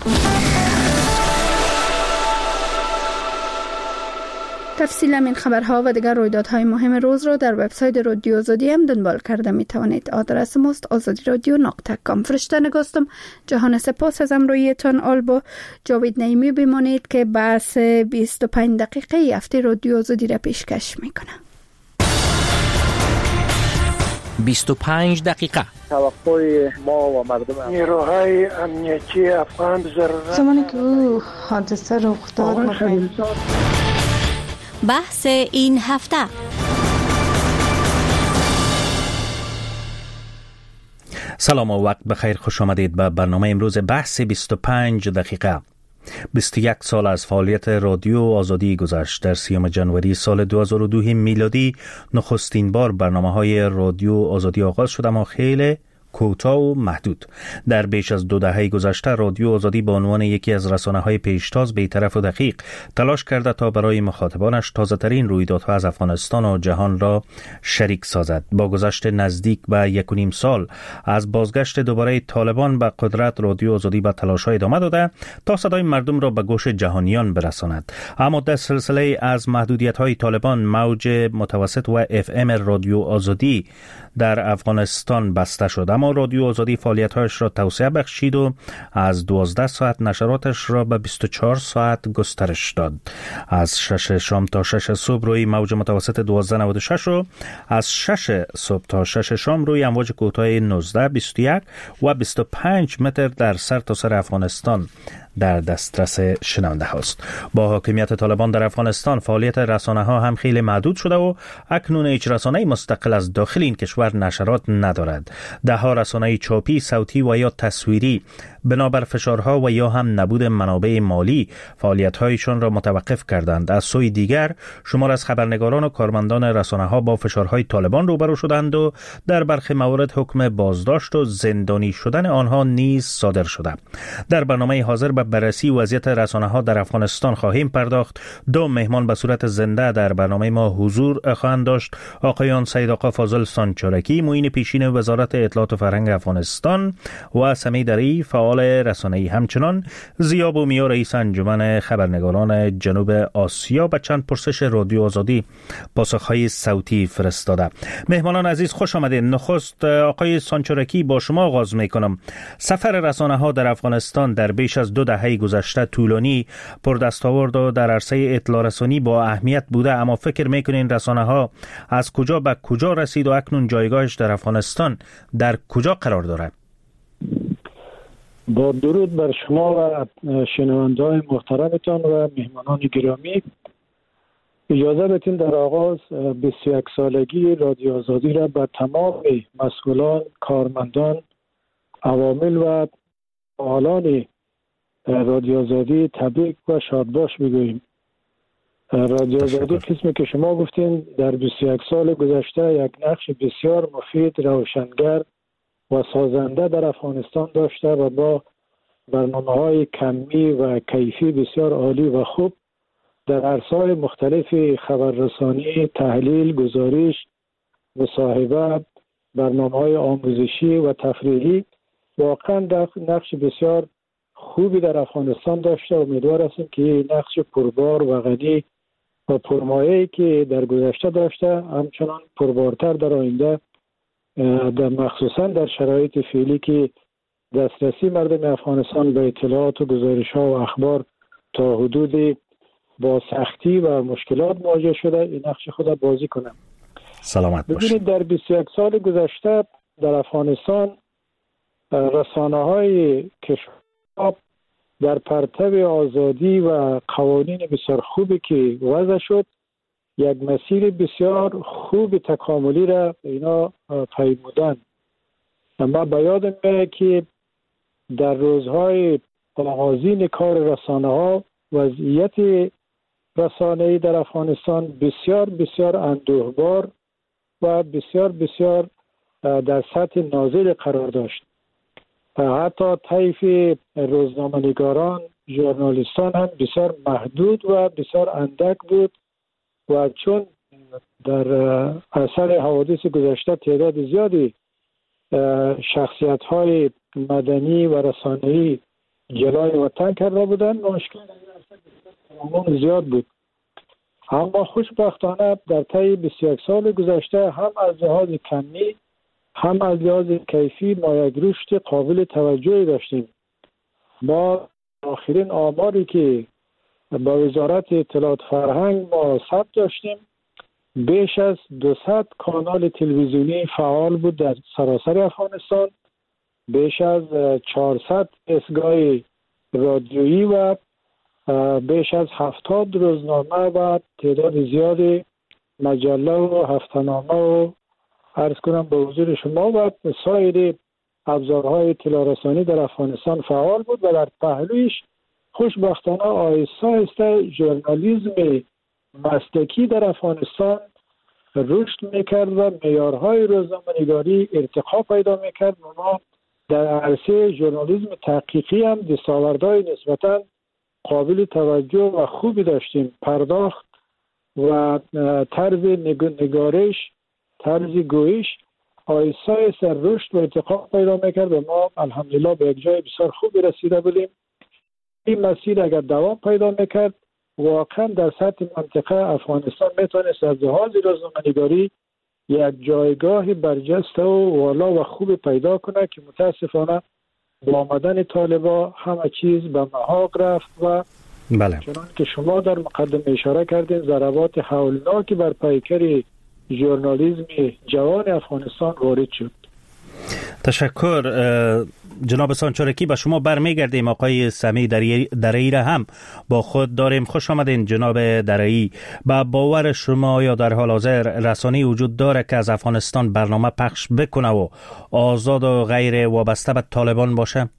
تفصیل این خبرها و دیگر رویدادهای مهم روز را در وبسایت رادیو آزادی هم دنبال کرده می توانید. آدرس ماست azadiradyo.com. فرشته نگاستم. جهان سپاس از امرویتان. آلبا جاوید نعیمی بمانید که بحث 25 دقیقه هفته رادیو آزادی را پیشکش می کنم. 25 دقیقه توقع ما و مردم نیروهای امنیتی افغان زمانی که او حادثه رخ داد بحث این هفته. سلام و وقت بخیر، خوش آمدید به برنامه امروز بحث 25 دقیقه. 21 سال از فعالیت رادیو آزادی گذشت. در 30 جنوری سال 2002 میلادی نخستین بار برنامه‌های رادیو آزادی آغاز شد، اما خیلی کوتاه و محدود. در بیش از 2 دهه گذشته رادیو آزادی به عنوان یکی از رسانه‌های پیشتاز بی‌طرف و دقیق تلاش کرده تا برای مخاطبانش تازه‌ترین رویدادها از افغانستان و جهان را شریک سازد. با گذشت نزدیک به 1.5 سال از بازگشت دوباره طالبان به قدرت، رادیو آزادی به تلاش‌ها ادامه داده تا صدای مردم را به گوش جهانیان برساند. اما در سلسله از محدودیت‌های طالبان، موج متوسط و FM رادیو آزادی در افغانستان بسته شد، اما رادیو آزادی فعالیت‌هایش را توسعه بخشید و از 12 ساعت نشراتش را به 24 ساعت گسترش داد. از 6 شام تا 6 صبح روی موج متوسط 1296 و از 6 صبح تا 6 شام روی امواج کوتاه 19، 21 و 25 متر در سرتاسر افغانستان در دسترس شنونده هاست. با حاکمیت طالبان در افغانستان فعالیت رسانه ها هم خیلی محدود شده و اکنون هیچ رسانه مستقل از داخل این کشور نشرات ندارد. ده ها رسانه چاپی، صوتی و یا تصویری بنابر فشارها و یا هم نبود منابع مالی فعالیت‌هایشان را متوقف کردند. از سوی دیگر شمار از خبرنگاران و کارمندان رسانه‌ها با فشارهای طالبان روبرو شدند و در برخی موارد حکم بازداشت و زندانی شدن آنها نیز صادر شده. در برنامه حاضر به بررسی وضعیت رسانه‌ها در افغانستان خواهیم پرداخت. 2 مهمان به صورت زنده در برنامه ما حضور خواهند داشت. آقایان سید آقا فاضل سانچارکی، معین پیشین وزارت اطلاعات و فرهنگ افغانستان و سمی دری، فعال رسانه‌ای، همچنان ضیا بومیا، رئیس انجمن خبرنگاران جنوب آسیا، به چند پرسش رادیو آزادی پاسخ‌های صوتی فرستاده. مهمانان عزیز خوش آمدید. نخست آقای سانچارکی با شما آغاز می‌کنم. سفر رسانه‌ها در افغانستان در بیش از 2 دهه گذشته طولانی، پردستاورد و در عرصه اطلاع رسانی با اهمیت بوده، اما فکر می‌کنین رسانه‌ها از کجا به کجا رسید و اکنون جایگاهش در افغانستان در کجا قرار دارد؟ با درود بر شما و شنونده‌های محترمتان و مهمانان گرامی. اجازه بدین در آغاز 21 سالگی رادیو آزادی را به تمام مسئولان، کارمندان، عوامل و فعالان رادیو آزادی تبریک و شادباش میگوییم. رادیو آزادی قسمی که شما گفتین در 21 سال گذشته یک نقش بسیار مفید، روشنگر و سازنده در افغانستان داشته و با برنامه‌های کمی و کیفی بسیار عالی و خوب در عرصه‌های مختلف خبررسانی، تحلیل، گزارش، مصاحبه، برنامه‌های آموزشی و تفریحی واقعا نقش بسیار خوبی در افغانستان داشته. امیدوار هستیم که این نقش پربار و غنی و پرمایه‌ای که در گذشته داشته همچنان پربارتر در آینده، در مخصوصا در شرایط فعلی که دسترسی مردم افغانستان به اطلاعات و گزارش‌ها و اخبار تا حدودی با سختی و مشکلات مواجه شده، این نقش خود بازی کنه. سلامت باشید. ببینید در 21 سال گذشته در افغانستان رسانه‌های کشور در پرتو آزادی و قوانین بسیار خوبی که وضع شد یک مسیر بسیار خوب تکاملی را اینا پیمودند. اما به یادم میاد که در روزهای آغازین کار رسانه‌ها وضعیت رسانه‌ای در افغانستان بسیار بسیار اندوهبار و بسیار بسیار در سطح نازل قرار داشت. حتی طیف روزنامه‌نگاران، ژورنالیستان هم بسیار محدود و بسیار اندک بود و چون در اثر حوادث گذشته تعداد زیادی شخصیت‌های مدنی و رسانه‌ای جلوی وطن کرده بودند، مشکل زیاد بود. اما خوشبختانه در طی 21 سال گذشته هم از لحاظ کمی هم از لحاظ کیفی ما یک رشد قابل توجهی داشتیم. ما آخرین آماری که با وزارت اطلاعات فرهنگ ما ثبت داشتیم بیش از 200 کانال تلویزیونی فعال بود در سراسر افغانستان، بیش از 400 اسگاه رادیویی و بیش از 70 روزنامه و تعداد زیادی مجله و هفته‌نامه و عرض کنم به حضور شما و سایر ابزارهای اطلاع در افغانستان فعال بود و در پهلویش خوشبختانه آهسته آهسته ژورنالیسم مسلکی در افغانستان رشد میکرد و معیارهای روزنامه‌نگاری ارتقا پیدا میکرد و ما در عرصه ژورنالیسم تحقیقی هم دستاوردهای نسبتاً قابل توجه و خوبی داشتیم. پرداخت و طرز نگارش، طرز گویش آهسته آهسته رشد و ارتقا پیدا میکرد و ما الحمدلله به یک جای بسیار خوبی رسیده بودیم. این مسیر اگر دوام پیدا میکرد واقعا در سطح منطقه افغانستان میتونست از لحاظ روزنامه‌نگاری یک جایگاه برجسته و والا و خوب پیدا کنه که متاسفانه با آمدن طالبان همه چیز به محاق رفت و بله. چنان که شما در مقدمه اشاره کردین ضربات هولناکی بر پیکر ژورنالیسم جوان افغانستان وارد شد. تشکر جناب سانچارکی. به شما برمیگردیم. آقای سمی درایی را هم با خود داریم. خوش آمدین جناب درایی. با باور شما یا در حال حاضر رسانه‌ای وجود داره که از افغانستان برنامه پخش بکنه و آزاد و غیر وابسته به طالبان باشه؟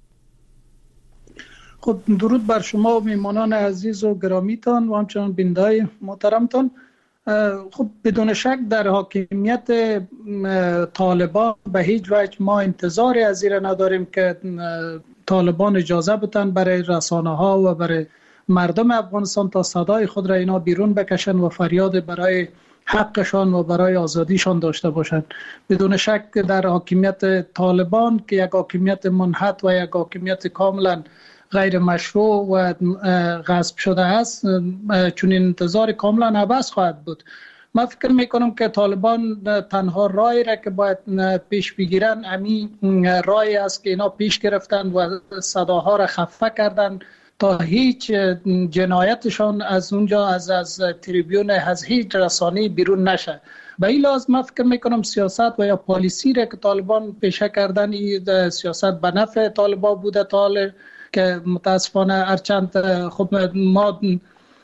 خب درود بر شما و میمانان عزیز و گرامیتان و همچنان بیننده‌های محترمتان. خب بدون شک در حاکمیت طالبان به هیچ وجه ما انتظاری از این نداریم که طالبان اجازه بدن برای رسانه ها و برای مردم افغانستان تا صدای خود را اینا بیرون بکشن و فریاد برای حقشان و برای آزادیشان داشته باشند. بدون شک در حاکمیت طالبان که یک حاکمیت منحط و یک حاکمیت کاملا غیر مشروع و غصب شده است، چون این انتظار کاملا عبث خواهد بود. من فکر میکنم که طالبان تنها راهی را که باید پیش بگیرن همین راهی است که اینا پیش گرفتن و صداها را خفه کردن تا هیچ جنایتشان از اونجا از تریبیون از هیچ رسانه‌ای بیرون نشه. به این لحاظ من فکر میکنم سیاست و یا پالیسی را که طالبان پیشه کردن این سیاست به نفع طالبان بوده که متاسفانه هرچند خب ما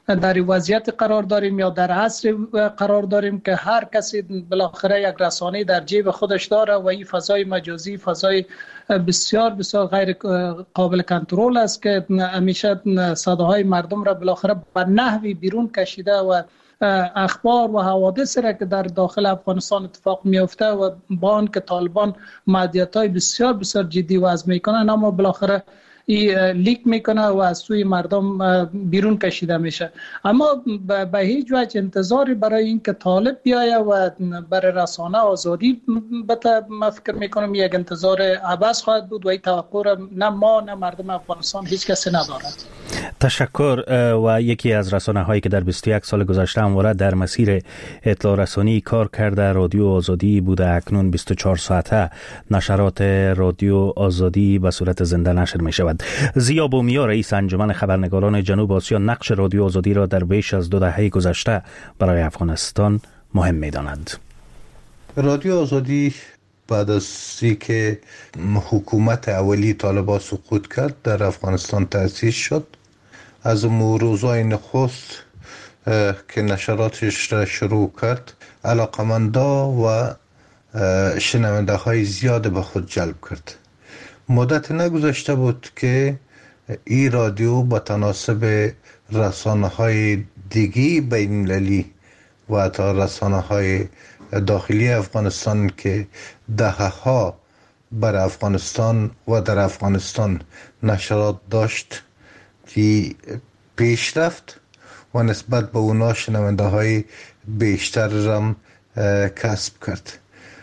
در وضعیت قرار داریم یا در عصر قرار داریم که هر کسی بالاخره یک رسانه در جیب خودش داره و این فضای مجازی فضای بسیار بسیار غیر قابل کنترل است که همیشه صداهای مردم را بالاخره به نحوی بیرون کشیده و اخبار و حوادث را که در داخل افغانستان اتفاق میفته و با آن که طالبان محدودیت‌های بسیار بسیار جدی وضع میکنن اما بالاخره لیک میکنه و از سوی مردم بیرون کشیده میشه. اما به هیچ وجه انتظاری برای این که طالب بیایه و برای رسانه آزادی بده من فکر میکنم یک انتظار عبث خواهد بود و این توقع را نه ما نه مردم افغانستان هیچ کسی ندارد. تشکر. و یکی از رسانه هایی که در 21 سال گذشته همواره در مسیر اطلاع رسانی کار کرده رادیو آزادی بوده، اکنون 24 ساعته نشرات رادیو آزادی به صورت زنده نشر می شود. ضیا بومیا رئیس انجمن خبرنگاران جنوب آسیا نقش رادیو آزادی را در بیش از 2 دهه گذشته برای افغانستان مهم می داند. رادیو آزادی بعد از اینکه حکومت اولی طالبان سقوط کرد در افغانستان تأسیس شد، از روزای نخست که نشراتش را شروع کرد علاقمندا و شنونده های زیاد به خود جلب کرد. مدت نگذشته بود که این رادیو با تناسب رسانه های دیگی بین المللی و تا رسانه های داخلی افغانستان که دهها بر افغانستان و در افغانستان نشرات داشت که پیش رفت و نسبت به اونا شنونده های بیشتر رم کسب کرد.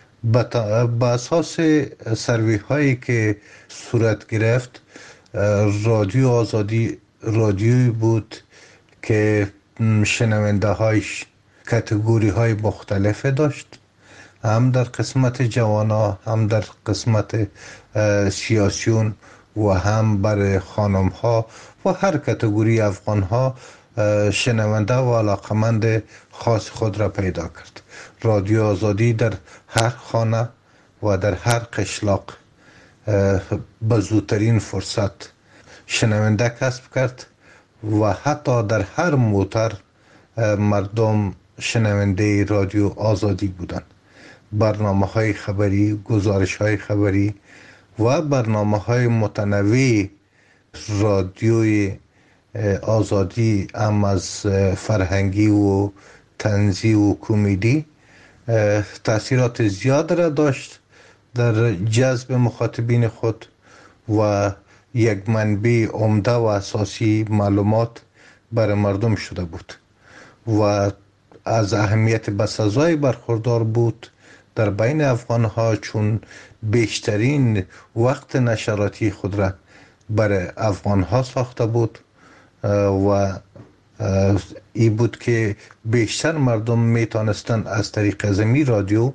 با اساس سروی هایی که صورت گرفت رادیو آزادی رادیویی بود که شنونده هایش کاتگوری های مختلف داشت، هم در قسمت جوانا، هم در قسمت سیاسیون و هم برای خانم ها و هر کاتگوری افغان ها شنونده و علاقمند خاص خود را پیدا کرد. رادیو آزادی در هر خانه و در هر قشلاق به زودترین فرصت شنونده کسب کرد و حتی در هر موتر مردم شنونده رادیو آزادی بودند. برنامه های خبری، گزارش های خبری و برنامه های متنوع رادیوی آزادی هم از فرهنگی و طنزی و کمدی تأثیرات زیاد را داشت در جذب مخاطبین خود و یک منبع عمده و اساسی معلومات برای مردم شده بود و از اهمیت بسزای برخوردار بود در بین افغانها، چون بیشترین وقت نشراتی خود را برای افغانها ساخته بود و ای بود که بیشتر مردم میتونستن از طریق زمین رادیو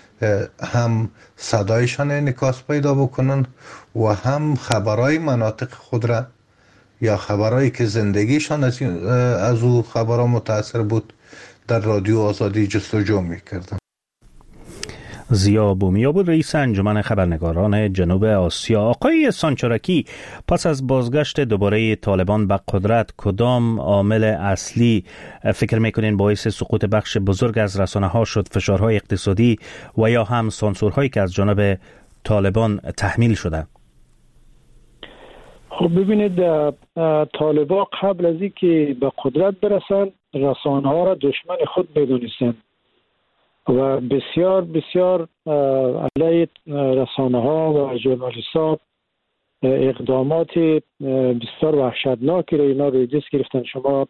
هم صدایشان انعکاس پیدا بکنن و هم خبرهای مناطق خود را یا خبرهایی که زندگیشان از او خبرها متاثر بود در رادیو آزادی جستجو میکردن. ضیا بومیا بود رئیس انجمن خبرنگاران جنوب آسیا. آقای سانچارکی، پس از بازگشت دوباره طالبان به قدرت کدام عامل اصلی فکر میکنین باعث سقوط بخش بزرگ از رسانه ها شد؟ فشارهای اقتصادی و یا هم سانسورهایی که از جانب طالبان تحمیل شده؟ خب ببینید، طالبان قبل از اینکه به قدرت برسن رسانه ها را دشمن خود میدونستند و بسیار بسیار علیه رسانه ها و ژورنالیست ها اقدامات بسیار وحشتناکی را اینا روی دست گرفتن. شما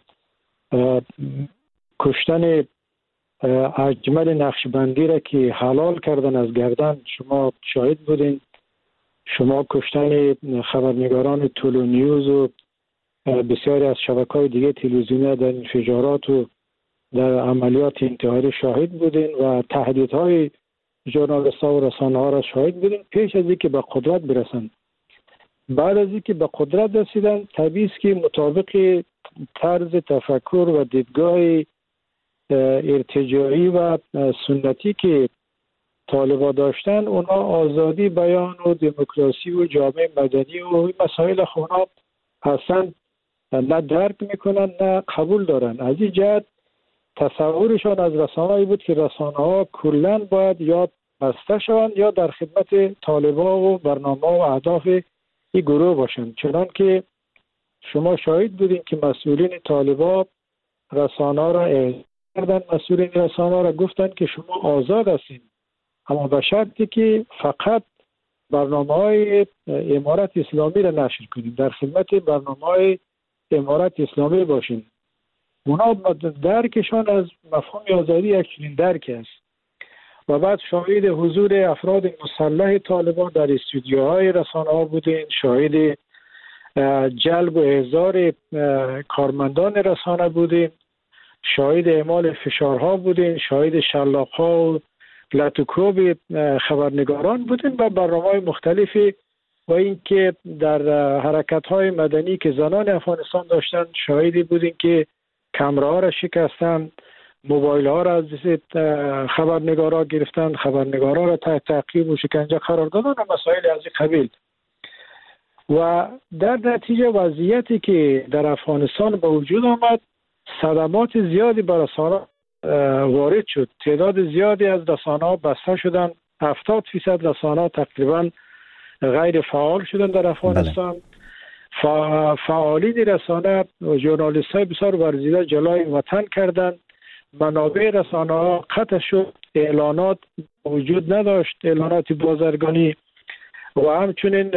کشتن اجمل نقشبندی را که حلال کردن از گردن شما شاهد بودین. شما کشتن خبرنگاران طلوع نیوز و بسیاری از شبکه‌های دیگه تلویزیونی در انفجارات و در عملیات انتحاری شاهد بودین و تهدیدهای ژورنالیست‌ها و رسانه‌ها را شاهد بودین پیش از اینکه به قدرت برسند. بعد از اینکه به قدرت رسیدن طبیعی است که مطابق طرز تفکر و دیدگاه ارتجاعی و سنتی که طالبان داشتن، اونا آزادی بیان و دموکراسی و جامعه مدنی و مسائل خونا اصلا نه درک میکنن نه قبول دارن. از این جهت تصورشان از رسانه‌ای بود که رسانه‌ها کلاً باید یا بسته شوند یا در خدمت طالبان و برنامه و اهداف این گروه باشند. چنان که شما شاهد بودین که مسئولین طالبان رسانه‌ها را اعلام کردن، مسئولین رسانه‌ها را گفتند که شما آزاد هستین، اما به شرطی که فقط برنامه‌های امارت اسلامی را نشر کنید، در خدمت برنامه‌های امارت اسلامی باشین. اونا درکشان از مفهوم آزادی یک چنین درک است. و بعد شاهد حضور افراد مسلح طالبان در استودیوهای رسانه‌ها بودین، شاهد جلب و احضار کارمندان رسانه بودین، شاهد اعمال فشارها بودین، شاهد شلاق‌ها و لطوکوب خبرنگاران بودین و برنامه‌های مختلفی و اینکه در حرکت‌های مدنی که زنان افغانستان داشتن شاهدی بودین که کامراها را شکستن، موبایل ها را از خبرنگارا گرفتن، خبرنگارا را تحت تعقیب و شکنجه قرار دادن و مسائل از این قبیل. و در نتیجه وضعیتی که در افغانستان به وجود آمد، صدمات زیادی بر رسانه وارد شد. تعداد زیادی از رسانه‌ها بسته شدن، 70% رسانه‌ها تقریبا غیر فعال شدن در افغانستان. فعالین رسانه و ژورنالیست‌های بسیار ورزیده جلای وطن کردند. منابع رسانه‌ها قطع شد، اعلانات وجود نداشت، اعلانات بازرگانی و همچنین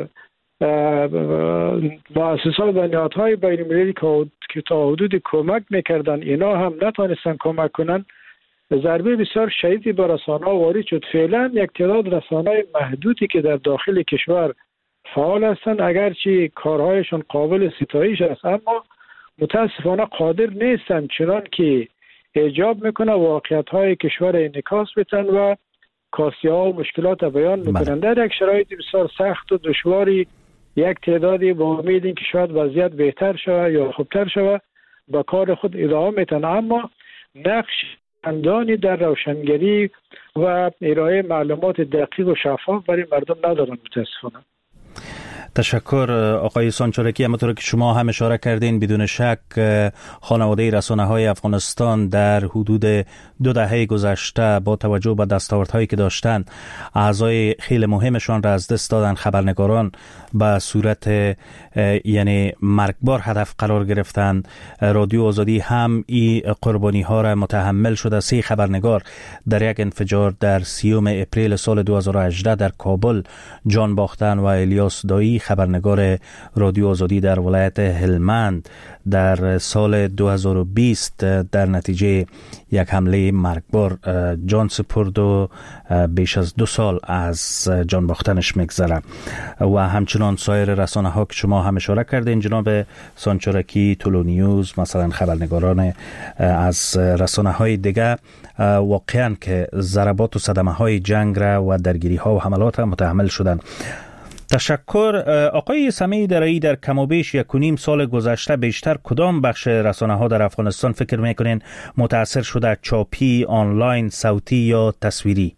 مؤسسات و نهادهای بین‌المللی که تا حدود کمک میکردن اینا هم نتونستن کمک کنن. ضربه بسیار شدیدی به رسانه‌ها وارد شد. فعلا یک تعداد رسانه‌های محدودی که در داخل کشور فعال هستند، اگرچه کارهایشان قابل ستایش است، اما متاسفانه قادر نیستند چنان که ایجاب میکنه واقعیت‌های کشور انعکاس بدن و کاسی‌ها و مشکلات بیان میکنن. در یک شرایط بسیار سخت و دشواری یک تعدادی با امید این که شاید وضعیت بهتر شود یا خوبتر شود با کار خود ادامه میتن، اما نقش چندانی در روشنگری و ارائه معلومات دقیق و شفاف برای مردم ندارن متاسفانه. تشکر آقای سانچارکی. همونطور که شما هم اشاره کردین، بدون شک خانواده رسانه‌های افغانستان در حدود 2 دهه گذشته با توجه به دستاوردهایی که داشتند اعضای خیلی مهمشان را از دست دادن. خبرنگاران به صورت یعنی مرگبار هدف قرار گرفتند. رادیو آزادی هم این قربانی ها را متحمل شده. 3 خبرنگار در یک انفجار در 30 اپریل سال 2018 در کابل جان باختند و الیاس دایی خبرنگار رادیو آزادی در ولایت هلمند در سال 2020 در نتیجه یک حمله مرگبار جان سپرد و بیش از 2 سال از جان باختنش میگذره. و همچنان سایر رسانه ها که شما هم اشاره کردین جناب سانچارکی، طلو نیوز، مثلا خبرنگاران از رسانه های دیگه واقعا که ضربات و صدمه های جنگ را و درگیری ها و حملات متحمل شدن. تشکر. آقای سمیع درایی، در کم و بیش 1.5 سال گذشته بیشتر کدام بخش رسانه ها در افغانستان فکر میکنین متاثر شده؟ چاپی، آنلاین، صوتی یا تصویری؟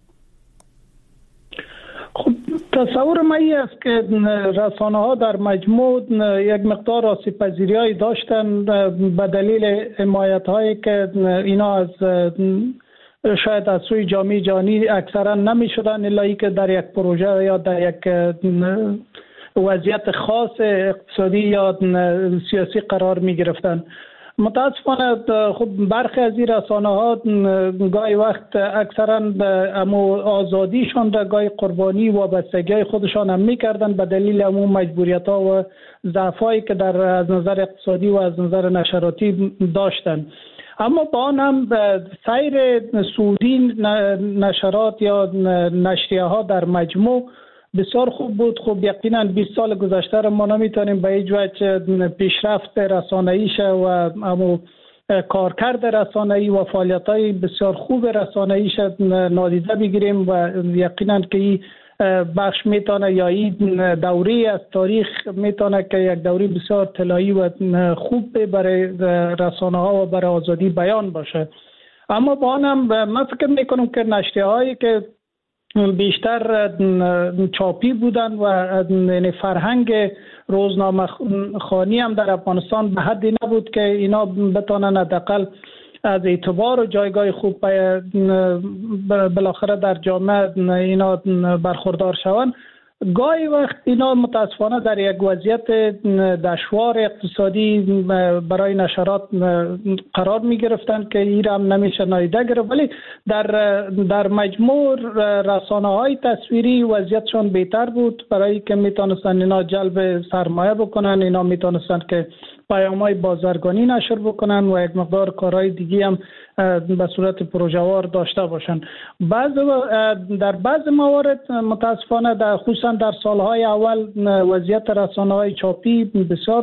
خب تصور من این است که رسانه ها در مجموع یک مقدار آسیب پذیری هایی داشتن به دلیل حمایت هایی که اینا از شاید از سوی جامعه جهانی اکثرا نمی شدن، الا که در یک پروژه یا در یک وضعیت خاص اقتصادی یا سیاسی قرار می گرفتن. متاسفانه خب برخی از این رسانه ها گاهی وقت اکثرا امو آزادیشان را گاهی قربانی و وابستگی خودشان هم می کردن به دلیل امو مجبوریت ها و ضعفایی که از نظر اقتصادی و از نظر نشراتی داشتن. اما با آن هم سیر سعودی نشرات یا نشریه ها در مجموع بسیار خوب بود. خب یقینا 20 سال گذشته را ما نمیتونیم به هیچ وجه پیشرفت رسانه‌ایش و امو کارکرد رسانه‌ای و فعالیت‌های بسیار خوب رسانه‌ایش نادیده بگیریم و یقینا که این بخش میتونه یا این دوری از تاریخ میتونه که یک دوری بسیار طلایی و خوب برای رسانه ها و برای آزادی بیان باشه. اما با آن هم من فکر میکنم که نشریه هایی که بیشتر چاپی بودن و فرهنگ روزنامه خوانی هم در افغانستان به حدی نبود که اینا بتونن حداقل از اعتبار و جایگاه خوب بالاخره در جامعه اینا برخوردار شوند. گاهی وقت اینا متاسفانه در یک وضعیت دشوار اقتصادی برای نشرات قرار می گرفتند که این هم نمیشه نادیده گرفت، ولی در مجموع رسانه های تصویری وضعیتشون بهتر بود برای که میتونستن اینا جلب سرمایه بکنن، اینا میتونستن که پیام‌های بازرگانی نشر بکنن و یک مقدار کارهای دیگه هم به صورت پروژه‌وار داشته باشن. در بعض موارد متاسفانه خصوصا در سالهای اول وضعیت رسانه‌های چاپی بسیار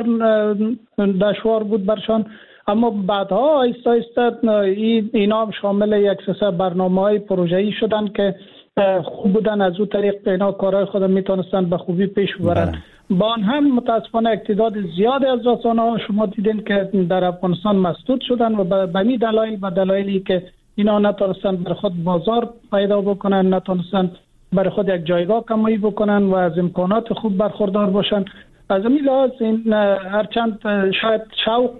دشوار بود برشان، اما بعدها آهسته آهسته اینا هم شامل یک سلسله برنامه‌های پروژه‌ای شدن که خوب بودن، از اون طریق اینا کارهای خود میتونستن به خوبی پیش ببرن. با آن هم متاسفانه اقتدار زیاد از رسانه‌ها شما دیدین که در افغانستان مسدود شدن و به همین دلایلی که اینا نتونستن بر خود بازار پیدا بکنن، نتونستن بر خود یک جایگاه کمایی بکنن و از امکانات خوب برخوردار باشن. از همین لحاظ این هرچند شاید شوق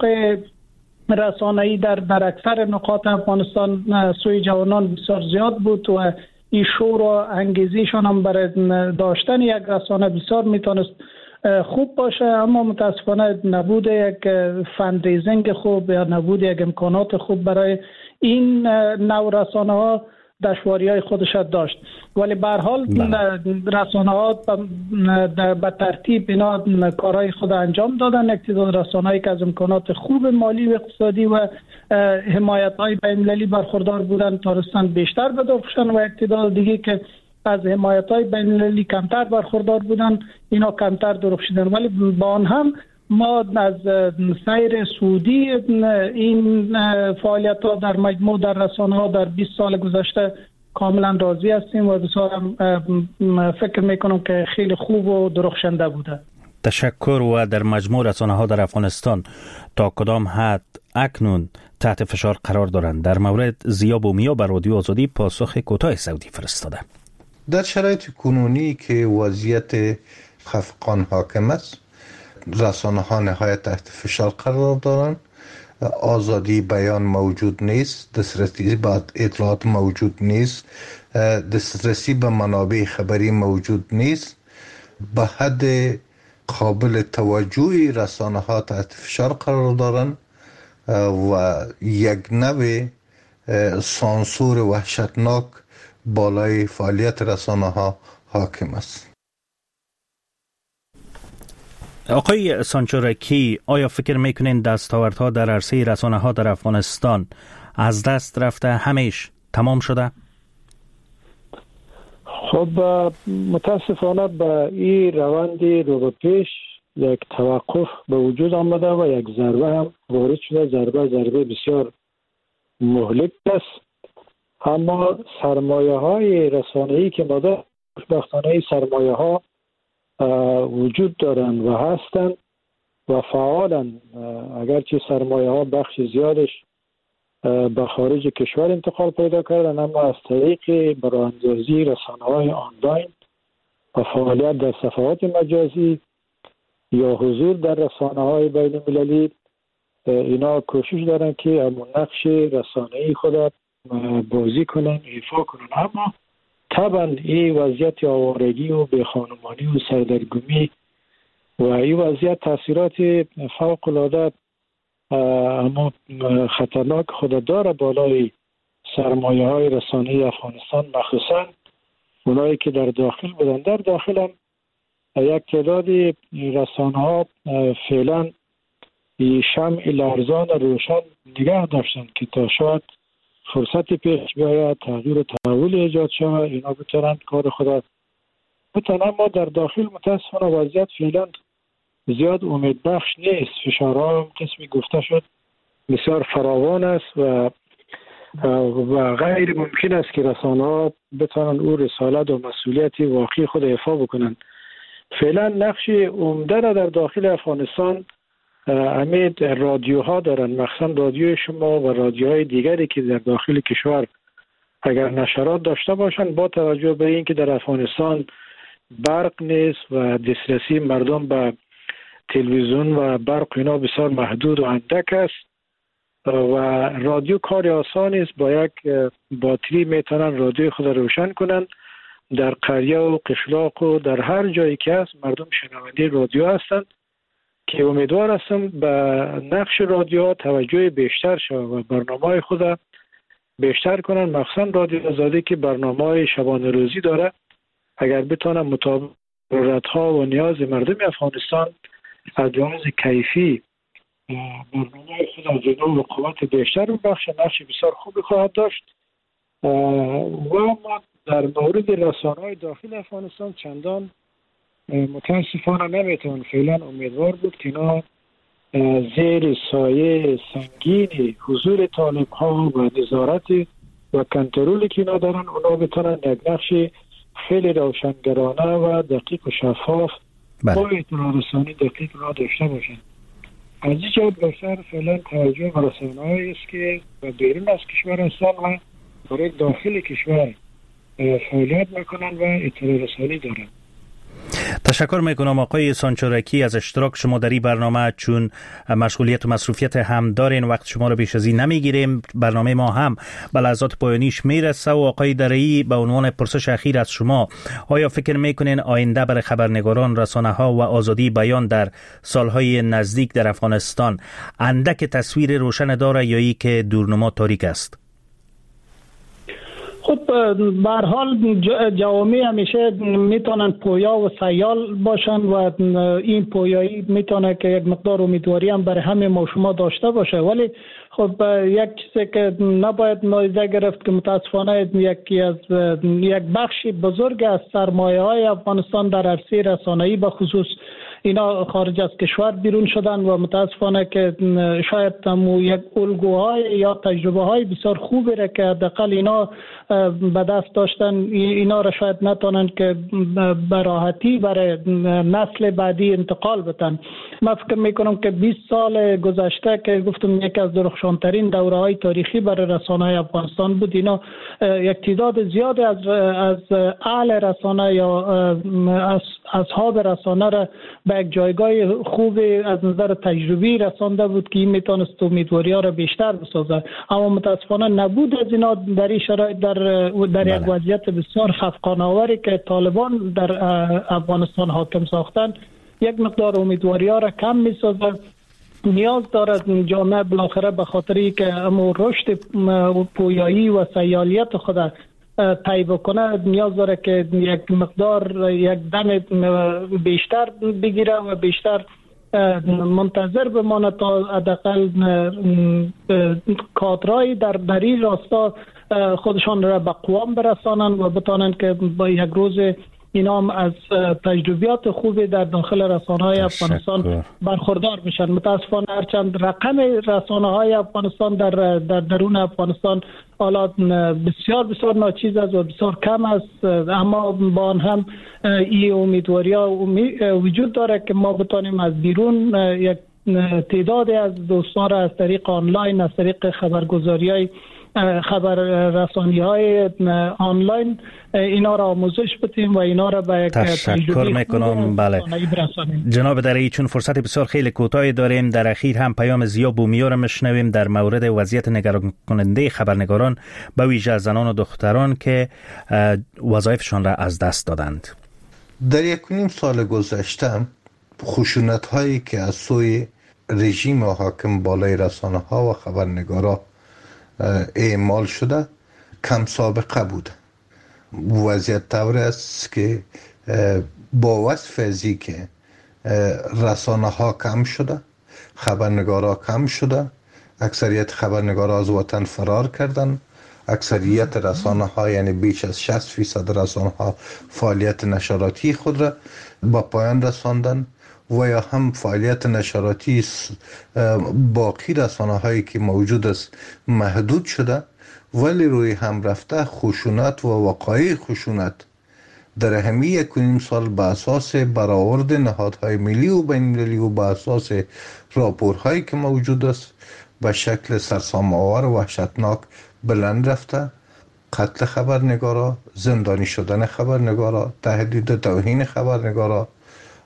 رسانه‌ای در اکثر نقاط افغانستان سوی جوانان بسیار زیاد بود و این شور و انگیزیشان هم برای داشتن یک رسانه بسیار میتونست خوب باشه، اما متاسفانه نبود یک فندریزینگ خوب یا نبود یک امکانات خوب برای این نوع رسانه ها دشواری های خودش داشت. ولی به هر حال رسانه ها به ترتیب اینا کارهای خود انجام دادن. اقتدار رسانه هایی که از امکانات خوب مالی و اقتصادی و حمایت های بین‌المللی برخوردار بودن تونستن بیشتر بدرخشن و اقتدار دیگه که از حمایت های بین‌المللی کمتر برخوردار بودن اینا کمتر درخشیدن. ولی با آن هم ما از سیر سعودی این فعالیت ها در مجموع در رسانه ها در 20 سال گذشته کاملا راضی هستیم و بسیار فکر میکنم که خیلی خوب و درخشنده بوده. تشکر. و در مجموع رسانه ها در افغانستان تا کدام حد اکنون تحت فشار قرار دارند؟ در مورد ضیا بومیا بر رادیو آزادی پاسخ کوتاه سعودی فرستاده. در شرایط کنونی که وضعیت خفقان حاکم است، رسانه ها نهایت تحت فشار قرار دارند، آزادی بیان موجود نیست، دسترسی به اطلاعات موجود نیست، دسترسی به منابع خبری موجود نیست، به حد قابل توجهی رسانه ها تحت فشار قرار دارند و یک نوع سانسور وحشتناک بالای فعالیت رسانه ها حاکم است. آقای سانچورکی، آیا فکر میکنین دستاوردها در عرصه رسانه ها در افغانستان از دست رفته، همیش تمام شده؟ خب متاسفانه به این روند رو به پیش یک توقف به وجود آمده و یک ضربه هم وارد شده. ضربه بسیار مهلک است. اما سرمایه های رسانه‌ای که ما در خوشبختانه سرمایه ها وجود دارند و هستند و فعالند، اگرچه سرمایه ها بخش زیادش به خارج کشور انتقال پیدا کردن، اما از طریق براندازی رسانه‌های آنلاین و فعالیت در صفحات مجازی یا حضور در رسانه‌های بین‌المللی اینا کوشش دارن که همون نقش رسانه‌ای خود بازی کنن، ایفا کنن. اما طبعا این وضعیت آوارگی و بیخانمانی و سردرگمی و این وضعیت تاثیرات فوق‌العاده اما خطرناک خود داره بالای سرمایه های رسانه‌ای افغانستان، مخصوصا اونایی که در داخل بودن. در داخل هم یک تعدادی رسانه ها فعلا شمع لرزان روشن نگه داشتن که تا شاید فرصت پیش بیاید، تغییر و تحول ایجاد شود، اینا بتونن کار خود بتونن. اما در داخل متاسفانه وضعیت فعلا زیاد امید بخش نیست. فشارها هم قسمی گفته شد بسیار فراوان است و غیر ممکن است که رسانه ها بتونن او رسالت و مسئولیت واقعی خود ایفا بکنن. فعلا نقش عمده را در داخل افغانستان امید رادیوها دارن، مخصوصا رادیوی شما و رادیوهای دیگری که در داخل کشور اگر نشرات داشته باشند، با توجه به اینکه در افغانستان برق نیست و دسترسی مردم به تلویزیون و برق اینا بسیار محدود و اندک است و رادیو کار آسان است. با یک باتری میتونن رادیو خود روشن کنن. در قریه و قشلاق و در هر جایی که هست مردم شنونده رادیو هستند که امیدوار هستم به نقش رادیو توجه بیشتر شود و برنامه خود بیشتر کنن، مخصوصا رادیو آزادی که برنامه شبانه روزی داره. اگر بتونن مطابق ضرورت‌ها و نیاز مردم افغانستان از لحاظ کیفی برنامه خود از جنوب و قوت بیشتر ببخشه، نقش بسیار خوبی خواهد داشت. و ما در مورد رسانه‌های داخل افغانستان چندان متاسفانه نمیتون فعلا امیدوار بود که اینا زیر سایه سنگین حضور طالب‌ها و نظارت و کنترلی که اینا دارن، اونا بتونن یک نقش خیلی روشنگرانه و دقیق و شفاف با اطلاع رسانی دقیق را داشته باشن. از این جهت بیشتر فعلا توجه به رسانه‌هایی است که بیرون از کشور هستن و برای داخل کشور فعالیت میکنن و اطلاع رسانی دارن. تشکر میکنم آقای سانچورکی از اشتراک شما در این برنامه. چون مشغولیت و مصروفیت هم دارین، وقت شما را بیش از این نمیگیریم. برنامه ما هم به لحظات پایانیش میرسه و آقای درعی به عنوان پرسش اخیر از شما، آیا فکر میکنین آینده برای خبرنگاران، رسانه ها و آزادی بیان در سالهای نزدیک در افغانستان اندک تصویر روشن داره یا ای که دورنما تاریک است؟ خب به هر حال جوامع همیشه میتونن پویا و سیال باشن و این پویایی میتونه که یک مقدار امیدواری هم برای همه ما شما داشته باشه، ولی خب یک چیزی که نباید نادیده گرفت که متاسفانه یک بخش بزرگ از سرمایه‌های افغانستان در عرصه رسانه‌ای به خصوص اینا خارج از کشور بیرون شدن و متاسفانه که شاید یک الگوهای یا تجربه های بسیار خوبی را که حداقل اینا به دست داشتن، اینا را شاید نتونن که به راحتی برای نسل بعدی انتقال بدن. من فکر میکنم که 20 سال گذشته که گفتم یک از درخشانترین دوره های تاریخی برای رسانه افغانستان بود، اینا یک تعداد زیادی از اهل رسانه یا اصحاب رسانه را به یک جایگاه خوب از نظر تجربی رسانده بود که این میتونست امیدواری ها را بیشتر بسازه. اما متاسفانه نبود از اینا در این شرایط در یک وضعیت بسیار خفقان آوری که طالبان در افغانستان حاکم ساختن یک مقدار امیدواری ها را کم میسازه. نیاز دارد جامعه بالاخره به خاطری که اما رشد پویایی و سیالیت خود طی بکنه، نیاز داره که یک مقدار یک دم بیشتر بگیره و بیشتر منتظر بمانه تا حداقل کادرای در این راستا خودشان را به قوام برسانن و بتانن که با یک روز اینا هم از تجربیات خوبی در داخل رسانه‌های افغانستان برخوردار بشن. متاسفانه هرچند رقم رسانه‌های افغانستان در درون افغانستان حالا بسیار بسیار ناچیز است و بسیار کم است، اما با آن هم این امیدواری‌ها وجود داره که ما بتانیم از بیرون یک تعدادی از دوستان را از طریق آنلاین، از طریق خبرگزاری‌های خبر رسانی‌های آنلاین اینا را آموزش بدیم و اینا را به یک تشکر میکنم. بله جناب درعی، چون فرصت بسیار خیلی کوتاهی داریم، در اخیر هم پیام ضیا بومیا را میشنویم در مورد وضعیت نگران کننده خبرنگاران به ویژه زنان و دختران که وظایفشان را از دست دادند. در 1.5 سال گذشته خشونت هایی که از سوی رژیم حاکم بالای رسانه ها و خبرنگارا اعمال شده کم سابقه بود. وضعیت طور است که با وصف ازی که رسانه ها کم شده، خبرنگارا کم شده، اکثریت خبرنگارا از وطن فرار کردن، اکثریت رسانه ها یعنی بیش از 60% رسانه ها فعالیت نشراتی خود را با پایان رساندن و یا هم فعالیت نشراتی باقی رسانه هایی که موجود است محدود شده، ولی روی هم رفته خشونت و وقایع خشونت در همین 1.5 سال به اساس برآورد نهادهای ملی و بین‌المللی و به اساس راپورهایی که موجود است به شکل سرسام‌آور و وحشتناک بلند رفته. قتل خبرنگارا، زندانی شدن خبرنگارا، تهدید توهین خبرنگارا،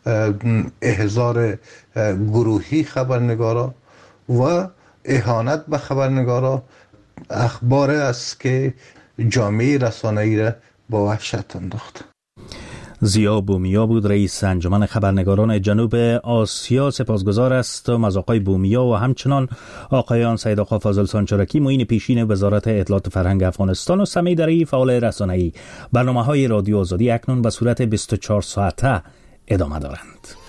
احضار گروهی خبرنگارا و اهانت به خبرنگارا اخبار است که جامعه رسانه‌ای را با وحشت انداخت. ضیا بومیا بود، رئیس انجمن خبرنگاران جنوب آسیا. سپاسگزار استم از آقای بومیا و همچنان آقایان سید آقا فاضل سانچارکی معین پیشین وزارت اطلاعات فرهنگ افغانستان و سمیع درعی فعال رسانه‌ای. برنامه‌های رادیو آزادی اکنون به صورت 24 ساعته ادامه دارند.